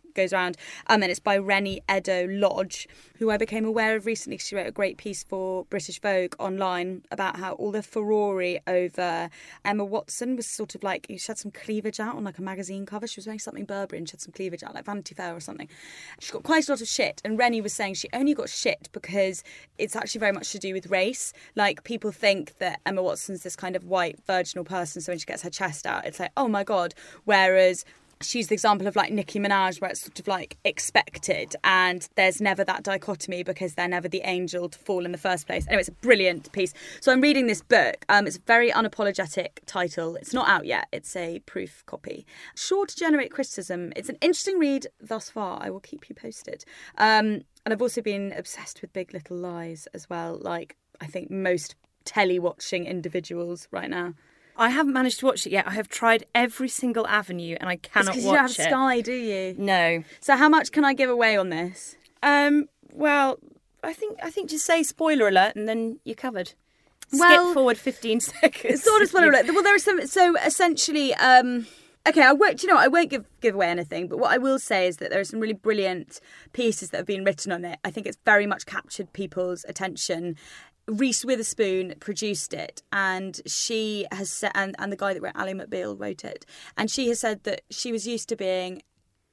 goes around. Um, and it's by Rennie Edo Lodge, who I became aware of recently. She wrote a great piece for British Vogue online about how all the furore over Emma Watson was sort of like, she had some cleavage out on like a magazine cover. She was wearing something Burberry and she had some cleavage out, like Vanity Fair or something. She got quite a lot of shit. And Rennie was saying she only got shit because it's actually very much to do with race. Like, people think that Emma Watson's this kind of white virginal person, so when she gets her chest out, it's like, oh my God. Whereas she's the example of like Nicki Minaj, where it's sort of like expected, and there's never that dichotomy because they're never the angel to fall in the first place. Anyway, it's a brilliant piece. So I'm reading this book. Um, it's a very unapologetic title. It's not out yet. It's a proof copy. Sure to generate criticism. It's an interesting read thus far. I will keep you posted. Um, and I've also been obsessed with Big Little Lies as well. Like, I think most telly-watching individuals right now. I haven't managed to watch it yet. I have tried every single avenue and I cannot watch it. Because you don't have Sky, do you? No. So how much can I give away on this? Um. Well, I think I think just say spoiler alert and then you're covered. Well, skip forward fifteen seconds. Sort of spoiler alert. Well, there are some. So essentially, um, okay, I won't. You know, I won't give give away anything. But what I will say is that there are some really brilliant pieces that have been written on it. I think it's very much captured people's attention. Reese Witherspoon produced it, and she has said, and, and the guy that wrote Ally McBeal wrote it, and she has said that she was used to being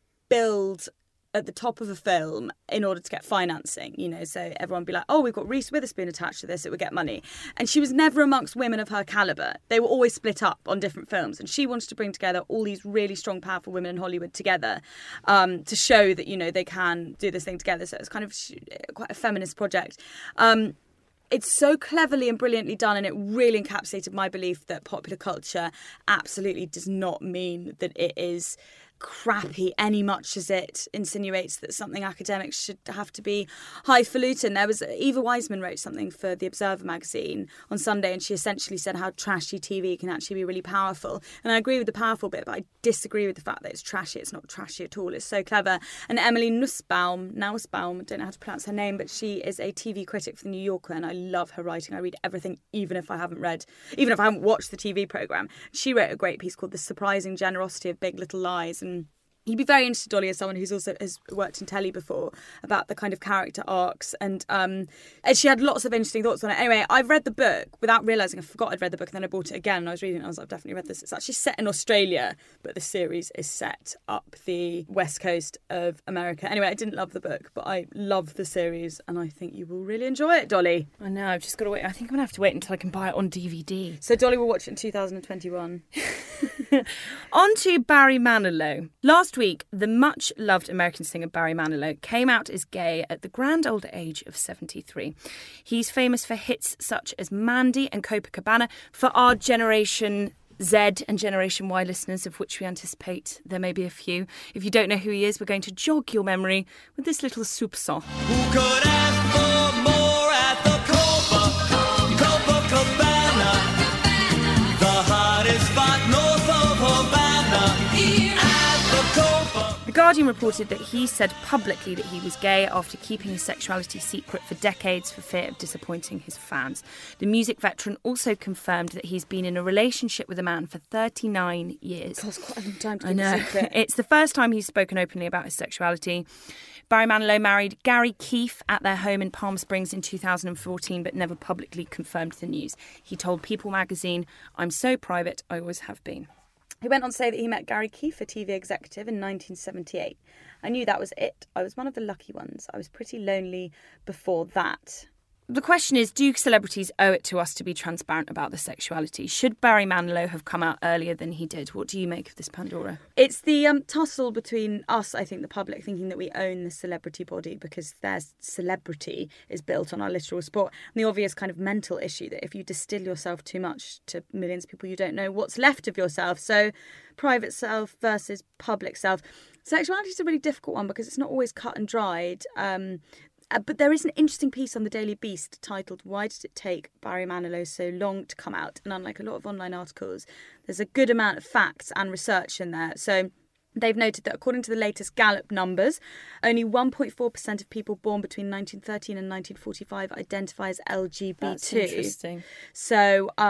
billed at the top of a film in order to get financing, you know, so everyone would be like, oh, we've got Reese Witherspoon attached to this, it would get money. And she was never amongst women of her calibre. They were always split up on different films, and she wanted to bring together all these really strong, powerful women in Hollywood together um, to show that, you know, they can do this thing together. So it's kind of quite a feminist project. Um, It's so cleverly and brilliantly done, and it really encapsulated my belief that popular culture absolutely does not mean that it is crappy any much as it insinuates that something academic should have to be highfalutin. There was Eva Wiseman wrote something for The Observer magazine on Sunday, and she essentially said how trashy T V can actually be really powerful. And I agree with the powerful bit, but I disagree with the fact that it's trashy. It's not trashy at all. It's so clever. And Emily Nussbaum, Nussbaum, I don't know how to pronounce her name, but she is a T V critic for The New Yorker, and I love her writing. I read everything, even if I haven't read, even if I haven't watched the T V programme. She wrote a great piece called The Surprising Generosity of Big Little Lies, and you'd be very interested, Dolly, as someone who's also has worked in telly before, about the kind of character arcs. And um, and she had lots of interesting thoughts on it. Anyway, I've read the book without realising. I forgot I'd read the book, and then I bought it again. And I was reading it, and I was like, I've definitely read this. It's actually set in Australia, but the series is set up the west coast of America. Anyway, I didn't love the book, but I love the series, and I think you will really enjoy it, I'm I know, I've just got to wait. I think I'm going to have to wait until I can buy it on D V D. So Dolly will watch it in two thousand twenty-one. On to Barry Manilow. Last week, the much-loved American singer Barry Manilow came out as gay at the grand old age of seventy-three. He's famous for hits such as Mandy and Copacabana. For our Generation Z and Generation Y listeners, of which we anticipate there may be a few, if you don't know who he is, we're going to jog your memory with this little soupçon. Who could ask for more at the Copa, Copacabana, the hottest spot north of Havana, at the Copa. The Guardian reported that he said publicly that he was gay after keeping his sexuality secret for decades for fear of disappointing his fans. The music veteran also confirmed that he's been in a relationship with a man for thirty-nine years. That's quite a long time to I keep know. a secret. It's the first time he's spoken openly about his sexuality. Barry Manilow married Gary Keefe at their home in Palm Springs in two thousand fourteen, but never publicly confirmed the news. He told People magazine, "I'm so private, I always have been." He went on to say that he met Gary Keefe, a T V executive, in nineteen seventy-eight. I knew that was it. I was one of the lucky ones. I was pretty lonely before that. The question is, do celebrities owe it to us to be transparent about their sexuality? Should Barry Manilow have come out earlier than he did? What do you make of this, Pandora? It's the um, tussle between us, I think, the public, thinking that we own the celebrity body because their celebrity is built on our literal sport. And the obvious kind of mental issue that if you distill yourself too much to millions of people, you don't know what's left of yourself. So private self versus public self. Sexuality is a really difficult one because it's not always cut and dried. Um, Uh, but there is an interesting piece on the Daily Beast titled "Why Did It Take Barry Manilow So Long to Come Out?" And unlike a lot of online articles, there's a good amount of facts and research in there. So they've noted that according to the latest Gallup numbers, only one point four percent of people born between nineteen thirteen and nineteen forty-five identify as L G B T. That's interesting. So um,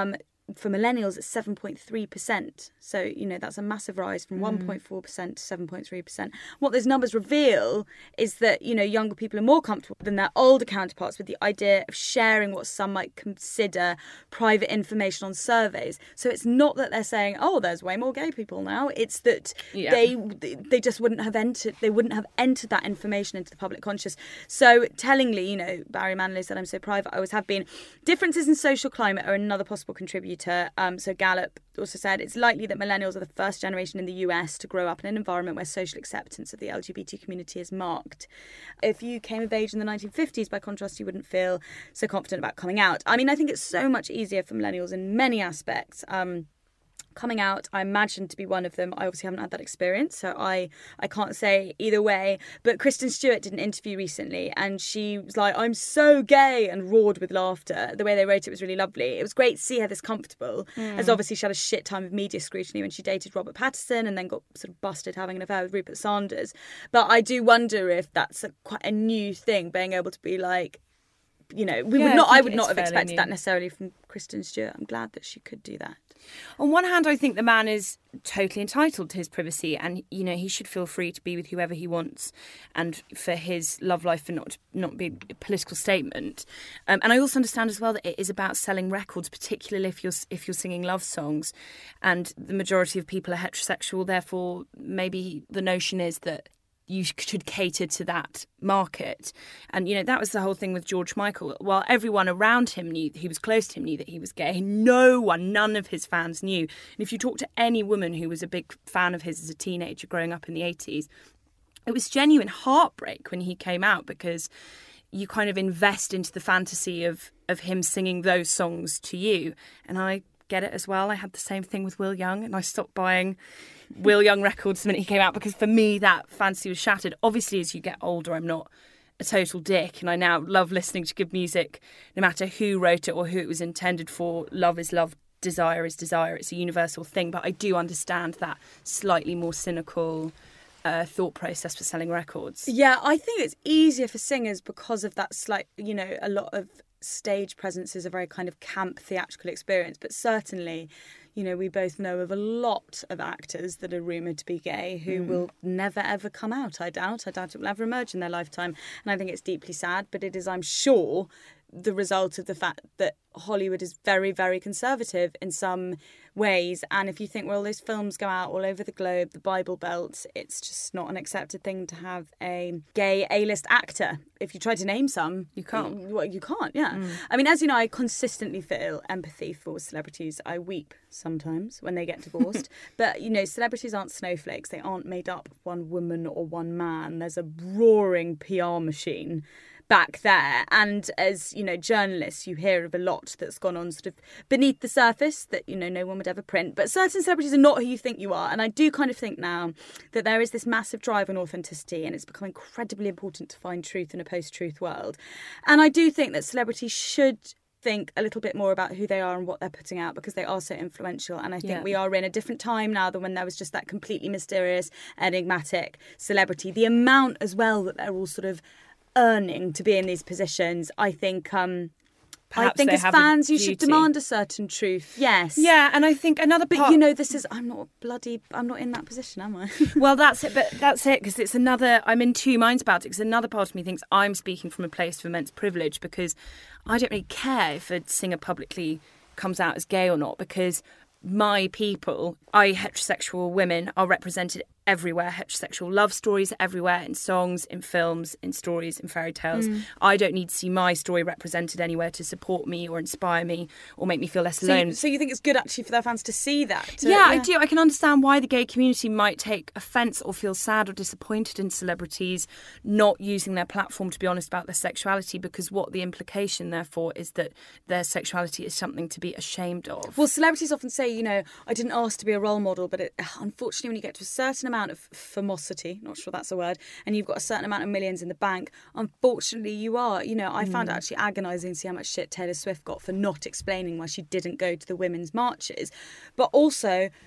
for millennials, it's seven point three percent. So, you know, that's a massive rise from Mm. one point four percent to seven point three percent. What those numbers reveal is that, you know, younger people are more comfortable than their older counterparts with the idea of sharing what some might consider private information on surveys. So it's not that they're saying, oh, there's way more gay people now. It's that Yeah. they they just wouldn't have entered, they wouldn't have entered that information into the public conscious. So tellingly, you know, Barry Manilow said, I'm so private, I always have been. Differences in social climate are another possible contributor. Um, so Gallup also said it's likely that millennials are the first generation in the U S to grow up in an environment where social acceptance of the L G B T community is marked. If you came of age in the nineteen fifties, by contrast, you wouldn't feel so confident about coming out. I mean, I think it's so much easier for millennials in many aspects. Um, Coming out, I imagine to be one of them. I obviously haven't had that experience, so I, I can't say either way. But Kristen Stewart did an interview recently, and she was like, I'm so gay, and roared with laughter. The way they wrote it was really lovely. It was great to see her this comfortable, Mm. as obviously she had a shit time of media scrutiny when she dated Robert Pattinson and then got sort of busted having an affair with Rupert Sanders. But I do wonder if that's a, quite a new thing, being able to be like, you know, we Yeah, would I not. I think would it not is have fairly expected new. that necessarily from Kristen Stewart. I'm glad that she could do that. On one hand, I think the man is totally entitled to his privacy, and you know he should feel free to be with whoever he wants, and for his love life for not not be a political statement. Um, and I also understand as well that it is about selling records, particularly if you're if you're singing love songs, and the majority of people are heterosexual. Therefore, maybe the notion is that you should cater to that market. And, you know, that was the whole thing with George Michael. While everyone around him knew, he was close to him, knew that he was gay, no one, none of his fans knew. And if you talk to any woman who was a big fan of his as a teenager growing up in the eighties, it was genuine heartbreak when he came out, because you kind of invest into the fantasy of, of him singing those songs to you. And I get it as well. I had the same thing with Will Young, and I stopped buying Will Young records the minute he came out, because for me that fantasy was shattered. Obviously, as you get older, I'm not a total dick, and I now love listening to good music no matter who wrote it or who it was intended for. Love is love, desire is desire. It's a universal thing, but I do understand that slightly more cynical uh, thought process for selling records. Yeah, I think it's easier for singers because of that slight, you know, a lot of stage presence is a very kind of camp theatrical experience. But certainly, you know, we both know of a lot of actors that are rumoured to be gay who Mm. will never ever come out, I doubt. I doubt it will ever emerge in their lifetime. And I think it's deeply sad, but it is, I'm sure, the result of the fact that Hollywood is very, very conservative in some ways. And if you think, well, those films go out all over the globe, the Bible Belt, it's just not an accepted thing to have a gay A-list actor. If you try to name some, You can't. Well, you can't, yeah. Mm. I mean, as you know, I consistently feel empathy for celebrities. I weep sometimes when they get divorced. But, you know, celebrities aren't snowflakes. They aren't made up of one woman or one man. There's a roaring P R machine back there. And as, you know, journalists, you hear of a lot that's gone on sort of beneath the surface that, you know, no one would ever print. But certain celebrities are not who you think you are. And I do kind of think now that there is this massive drive on authenticity, and it's become incredibly important to find truth in a post-truth world. And I do think that celebrities should think a little bit more about who they are and what they're putting out, because they are so influential. And I think Yeah. we are in a different time now than when there was just that completely mysterious, enigmatic celebrity. The amount as well that they're all sort of earning to be in these positions, I think um I Perhaps think they as have a fans you should duty. demand a certain truth. Yes. Yeah, and I think another But part... you know, this is I'm not bloody I'm not in that position, am I? Well, that's it. But that's it, because it's another. I'm in two minds about it, because another part of me thinks I'm speaking from a place of immense privilege, because I don't really care if a singer publicly comes out as gay or not, because my people, I heterosexual women, are represented everywhere. Heterosexual love stories everywhere, in songs, in films, in stories, in fairy tales. Mm. I don't need to see my story represented anywhere to support me or inspire me or make me feel less so, alone. you, so you think it's good actually for their fans to see that? to- Yeah, I do. I can understand why the gay community might take offence or feel sad or disappointed in celebrities not using their platform to be honest about their sexuality, because what the implication, therefore, is that their sexuality is something to be ashamed of. Well, celebrities often say, you know, I didn't ask to be a role model, but it, unfortunately, when you get to a certain amount of famosity, not sure that's a word, and you've got a certain amount of millions in the bank, unfortunately, you are. You know, I found it Mm. actually agonising to see how much shit Taylor Swift got for not explaining why she didn't go to the women's marches. But also,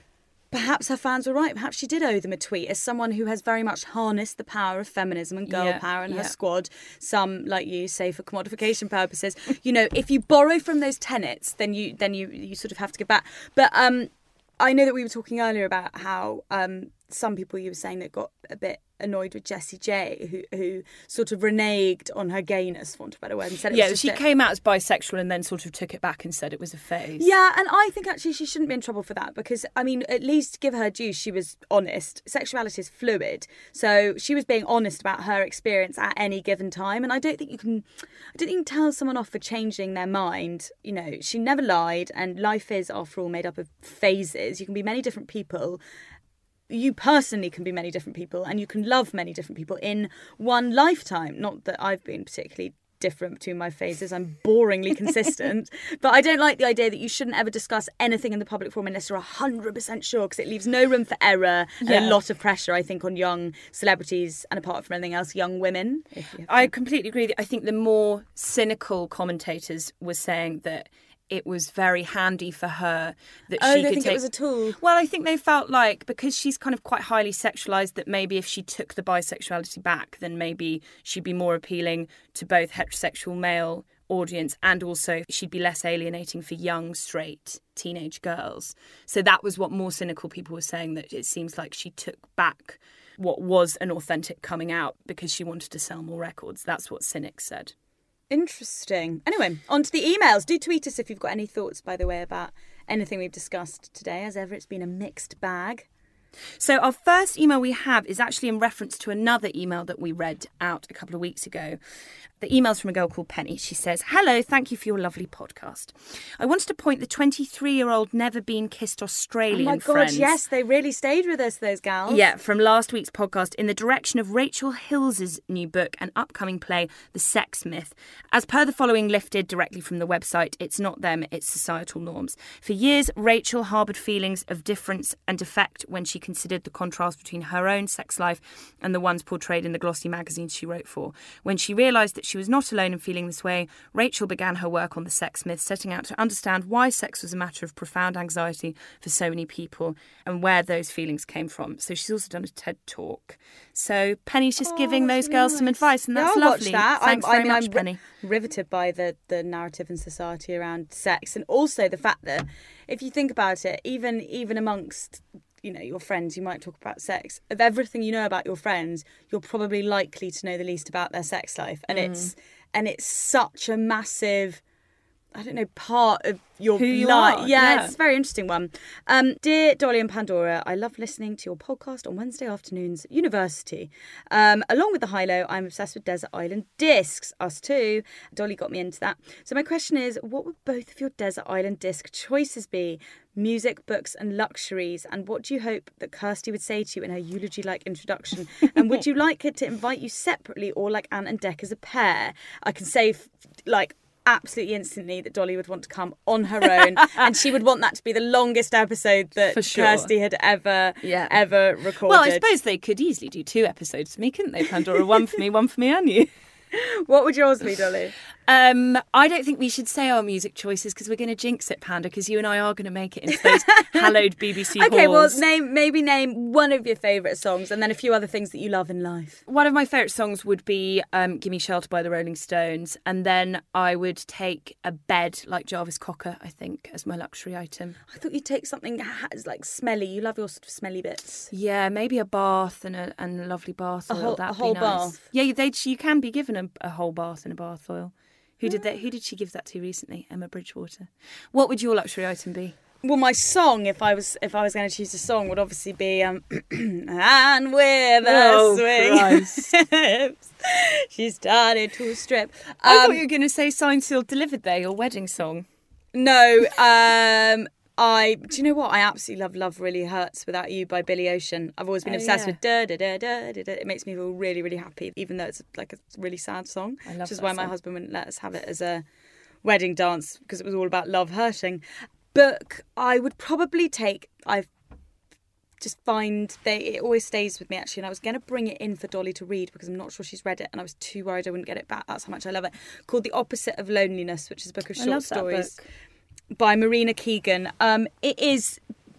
perhaps her fans were right. Perhaps she did owe them a tweet. As someone who has very much harnessed the power of feminism and girl Yeah, power in yeah. her squad, some, like you, say for commodification purposes, you know, if you borrow from those tenets, then you then you, you sort of have to give back. But um, I know that we were talking earlier about how um, some people you were saying that got a bit annoyed with Jessie J, who who sort of reneged on her gayness, for want of a better word, and said it Yeah, was just she a- came out as bisexual and then sort of took it back and said it was a phase. Yeah, and I think actually she shouldn't be in trouble for that because, I mean, at least give her due, she was honest. Sexuality is fluid. So she was being honest about her experience at any given time. And I don't think you can, I don't think you can tell someone off for changing their mind. You know, she never lied, and life is, after all, made up of phases. You can be many different people. You personally can be many different people, and you can love many different people in one lifetime. Not that I've been particularly different between my phases. I'm boringly consistent. But I don't like the idea that you shouldn't ever discuss anything in the public forum unless you're one hundred percent sure, because it leaves no room for error and Yeah. a lot of pressure, I think, on young celebrities and, apart from anything else, young women. If you have I completely agree. I think the more cynical commentators were saying that it was very handy for her that Oh, she they could think it take... was a tool? Well, I think they felt like, because she's kind of quite highly sexualised, that maybe if she took the bisexuality back, then maybe she'd be more appealing to both heterosexual male audience, and also she'd be less alienating for young, straight teenage girls. So that was what more cynical people were saying, that it seems like she took back what was an authentic coming out because she wanted to sell more records. That's what cynics said. Interesting. Anyway, on to the emails. Do tweet us if you've got any thoughts, by the way, about anything we've discussed today. As ever, it's been a mixed bag. So our first email we have is actually in reference to another email that we read out a couple of weeks ago. The email's from a girl called Penny. She says, "Hello, thank you for your lovely podcast. I wanted to point the twenty-three-year-old never been kissed Australian Oh my God, friends." yes, they really stayed with us, those gals. Yeah, from last week's podcast in the direction of Rachel Hills's new book and upcoming play, The Sex Myth. As per the following lifted directly from the website, it's not them, it's societal norms. For years, Rachel harboured feelings of difference and defect when she considered the contrast between her own sex life and the ones portrayed in the glossy magazines she wrote for. When she realised that she was not alone in feeling this way, Rachel began her work on The Sex Myth, setting out to understand why sex was a matter of profound anxiety for so many people and where those feelings came from. So she's also done a TED Talk. So Penny's just Oh, giving that's those really girls some nice. advice, and Yeah, that's I'll watch lovely. that. Thanks I'm, very I mean, much, I'm Penny. riveted by the, the narrative in society around sex, and also the fact that if you think about it, even even amongst, you know, your friends, you might talk about sex. Of everything you know about your friends, you're probably likely to know the least about their sex life, and Mm. it's and it's such a massive, I don't know, part of your Who you life. are, Yeah, yeah. it's a very interesting one. Um, dear Dolly and Pandora, I love listening to your podcast on Wednesday afternoons at university. Um, along with the high-low, I'm obsessed with Desert Island Discs. Us too. Dolly got me into that. So my question is, what would both of your Desert Island Disc choices be? Music, books and luxuries. And what do you hope that Kirsty would say to you in her eulogy-like introduction? And would you like her to invite you separately or like Ant and Dec as a pair? I can say, f- like, absolutely instantly that Dolly would want to come on her own, and she would want that to be the longest episode that For sure. Kirsty had ever Yeah. ever recorded. Well, I suppose they could easily do two episodes for me, couldn't they, Pandora? One for me, one for me and you. What would yours be, Dolly? Um, I don't think we should say our music choices because we're going to jinx it, Panda, because you and I are going to make it into those hallowed B B C Okay, well, halls. name maybe name one of your favourite songs, and then a few other things that you love in life. One of my favourite songs would be um, Gimme Shelter by the Rolling Stones, and then I would take a bed like Jarvis Cocker, I think, as my luxury item. I thought you'd take something that has, like, smelly. You love your sort of smelly bits. Yeah, maybe a bath and a, and a lovely bath A oil. whole- That'd a whole be nice. bath? Yeah, they, you can be given a, a whole bath and a bath oil. Who did that? Who did she give that to recently? Emma Bridgewater. What would your luxury item be? Well, my song, if I was if I was going to choose a song, would obviously be um, "And with a Oh, swing." Christ. hips, she started to strip. I Um, thought you were going to say Signed, Sealed, Delivered There, your wedding song. No, um, I. Do you know what? I absolutely love "Love Really Hurts Without You" by Billy Ocean. I've always been Oh, obsessed yeah. with da da da da da da. It makes me feel really, really happy, even though it's like a really sad song. I love Which is that why my song. husband wouldn't let us have it as a wedding dance, because it was all about love hurting. Book, I would probably take. I just find they it always stays with me, actually, and I was going to bring it in for Dolly to read because I'm not sure she's read it, and I was too worried I wouldn't get it back. That's how much I love it. Called The Opposite of Loneliness, which is a book of I short love that stories book. by Marina Keegan. Um, it is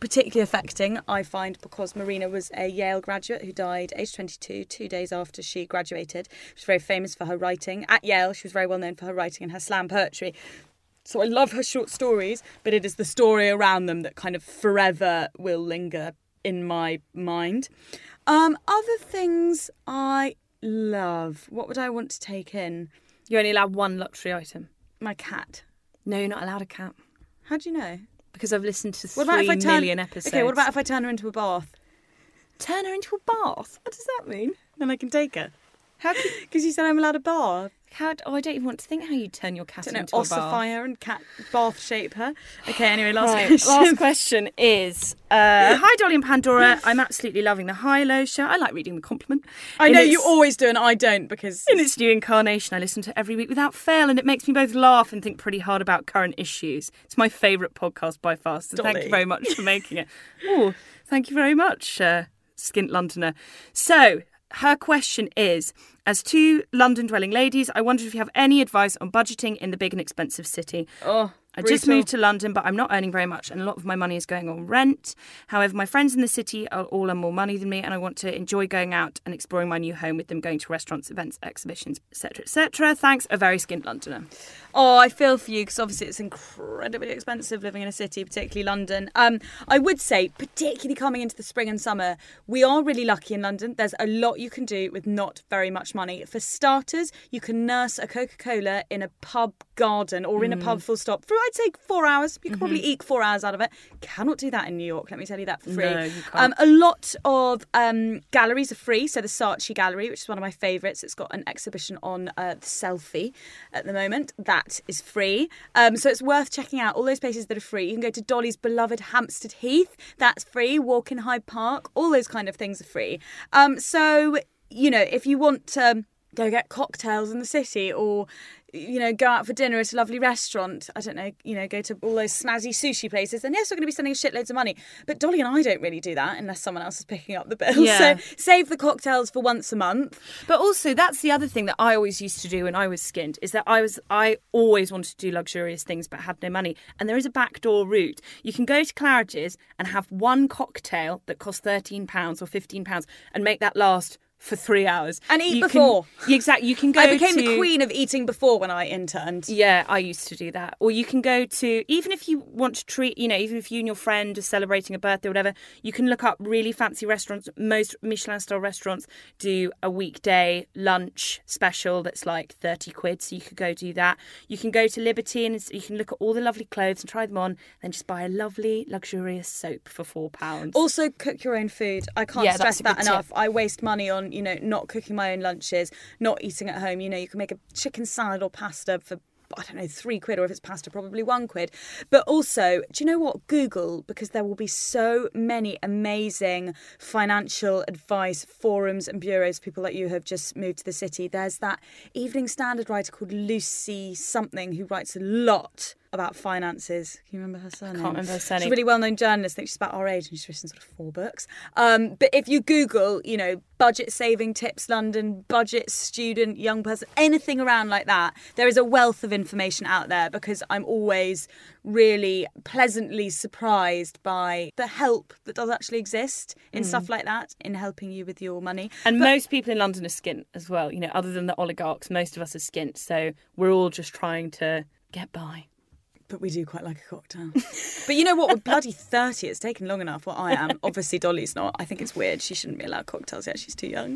particularly affecting, I find, because Marina was a Yale graduate who died aged twenty-two, two days after she graduated. She was very famous for her writing. At Yale, she was very well known for her writing and her slam poetry. So I love her short stories, but it is the story around them that kind of forever will linger in my mind. Um, other things I love. What would I want to take in? You're only allowed one luxury item. My cat. No, you're not allowed a cat. How do you know? Because I've listened to What about three if I turn, million episodes. Okay, what about if I turn her into a bath? Turn her into a bath? What does that mean? Then I can take her. How? Because you said I'm allowed a bath. How? Oh, I don't even want to think how you turn your cat I don't know, into a ossify bath. her and cat bath shape her. Okay, anyway, last Right, question. last question is, uh, hi Dolly and Pandora, I'm absolutely loving the High Low show. I like reading the compliment. I In know its- you always do and I don't because... In its new incarnation, I listen to it every week without fail, and it makes me both laugh and think pretty hard about current issues. It's my favourite podcast by far, so thank Dolly. you very much for making it. Oh, thank you very much, uh, Skint Londoner. So, her question is, as two London-dwelling ladies, I wondered if you have any advice on budgeting in the big and expensive city. Oh, I just brutal. moved to London, but I'm not earning very much, and a lot of my money is going on rent. However, my friends in the city are all on more money than me, and I want to enjoy going out and exploring my new home with them, going to restaurants, events, exhibitions, et cetera, et cetera. Thanks, a very skint Londoner. Oh, I feel for you because obviously it's incredibly expensive living in a city, particularly London. Um, I would say, particularly coming into the spring and summer, we are really lucky in London. There's a lot you can do with not very much money. For starters, you can nurse a Coca-Cola in a pub garden or in a pub full stop for, I'd say, four hours. You can probably eke four hours out of it. Cannot do that in New York, let me tell you that for free. No, you can't. Um, a lot of um, galleries are free. So the Saatchi Gallery, which is one of my favourites, it's got an exhibition on uh, the selfie at the moment. That is free. Um, so it's worth checking out all those places that are free. You can go to Dolly's beloved Hampstead Heath. That's free. Walk in Hyde Park. All those kind of things are free. Um, so, you know, if you want to go get cocktails in the city or, you know, go out for dinner at a lovely restaurant, I don't know, you know, go to all those snazzy sushi places, then yes, we're going to be spending shitloads of money. But Dolly and I don't really do that unless someone else is picking up the bill. Yeah. So save the cocktails for once a month. But also, that's the other thing that I always used to do when I was skint, is that I was I always wanted to do luxurious things but had no money. And there is a backdoor route. You can go to Claridge's and have one cocktail that costs thirteen pounds or fifteen pounds and make that last for three hours. And eat You before. Can, exactly. You can go I became to, the queen of eating before when I interned. Yeah, I used to do that. Or you can go to, even if you want to treat, you know, even if you and your friend are celebrating a birthday or whatever, you can look up really fancy restaurants. Most Michelin-style restaurants do a weekday lunch special that's like thirty quid, so you could go do that. You can go to Liberty and you can look at all the lovely clothes and try them on, then just buy a lovely, luxurious soap for four pounds. Also, cook your own food. I can't Yeah, stress that's a that good enough. tip. I waste money on, you know, not cooking my own lunches, not eating at home. You know, you can make a chicken salad or pasta for, I don't know, three quid, or if it's pasta, probably one quid. But also, do you know what? Google, because there will be so many amazing financial advice forums and bureaus, people like you who have just moved to the city. There's that Evening Standard writer called Lucy something who writes a lot about finances. Can you remember her surname? can't remember her surname. She's a really well-known journalist. I think she's about our age and she's written sort of four books. Um, but if you Google, you know, budget saving tips London, budget student, young person, anything around like that, there is a wealth of information out there because I'm always really pleasantly surprised by the help that does actually exist in stuff like that, in helping you with your money. And But- most people in London are skint as well. You know, other than the oligarchs, most of us are skint. So we're all just trying to get by. But we do quite like a cocktail. But you know what? We're bloody thirty. It's taken long enough. Well, I am. Obviously, Dolly's not. I think it's weird. She shouldn't be allowed cocktails yet. She's too young.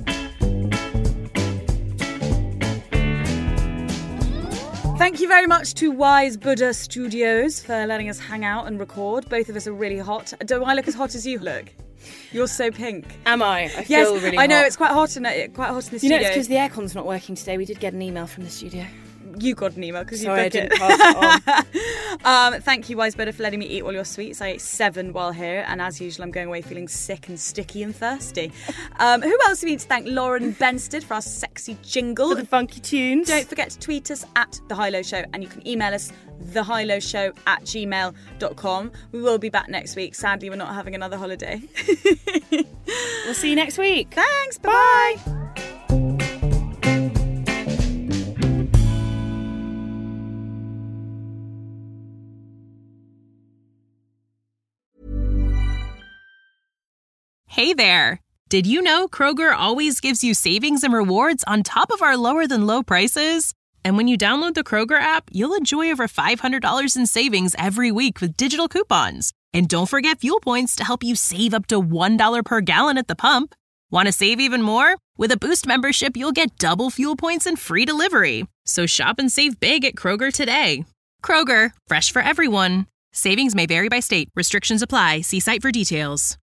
Thank you very much to Wise Buddha Studios for letting us hang out and record. Both of us are really hot. Do I look as hot as you look? You're so pink. Am I? I Yes, feel really I know. hot. It's quite hot in it. Quite hot in the You know, studio. it's because the aircon's not working today. We did get an email from the studio. You got an email because you Sorry, I booked didn't it. pass it on. Um, thank you, Wise Buddha, for letting me eat all your sweets. I ate seven while here, and as usual, I'm going away feeling sick and sticky and thirsty. Um, who else do we need to thank? Lauren Benstead for our sexy jingle. For the funky tunes. Don't forget to tweet us at The High Low Show, and you can email us thehighlowshow at gmail dot com. We will be back next week. Sadly, we're not having another holiday. We'll see you next week. Thanks. Bye. Hey there! Did you know Kroger always gives you savings and rewards on top of our lower-than-low prices? And when you download the Kroger app, you'll enjoy over five hundred dollars in savings every week with digital coupons. And don't forget fuel points to help you save up to one dollar per gallon at the pump. Want to save even more? With a Boost membership, you'll get double fuel points and free delivery. So shop and save big at Kroger today. Kroger, fresh for everyone. Savings may vary by state. Restrictions apply. See site for details.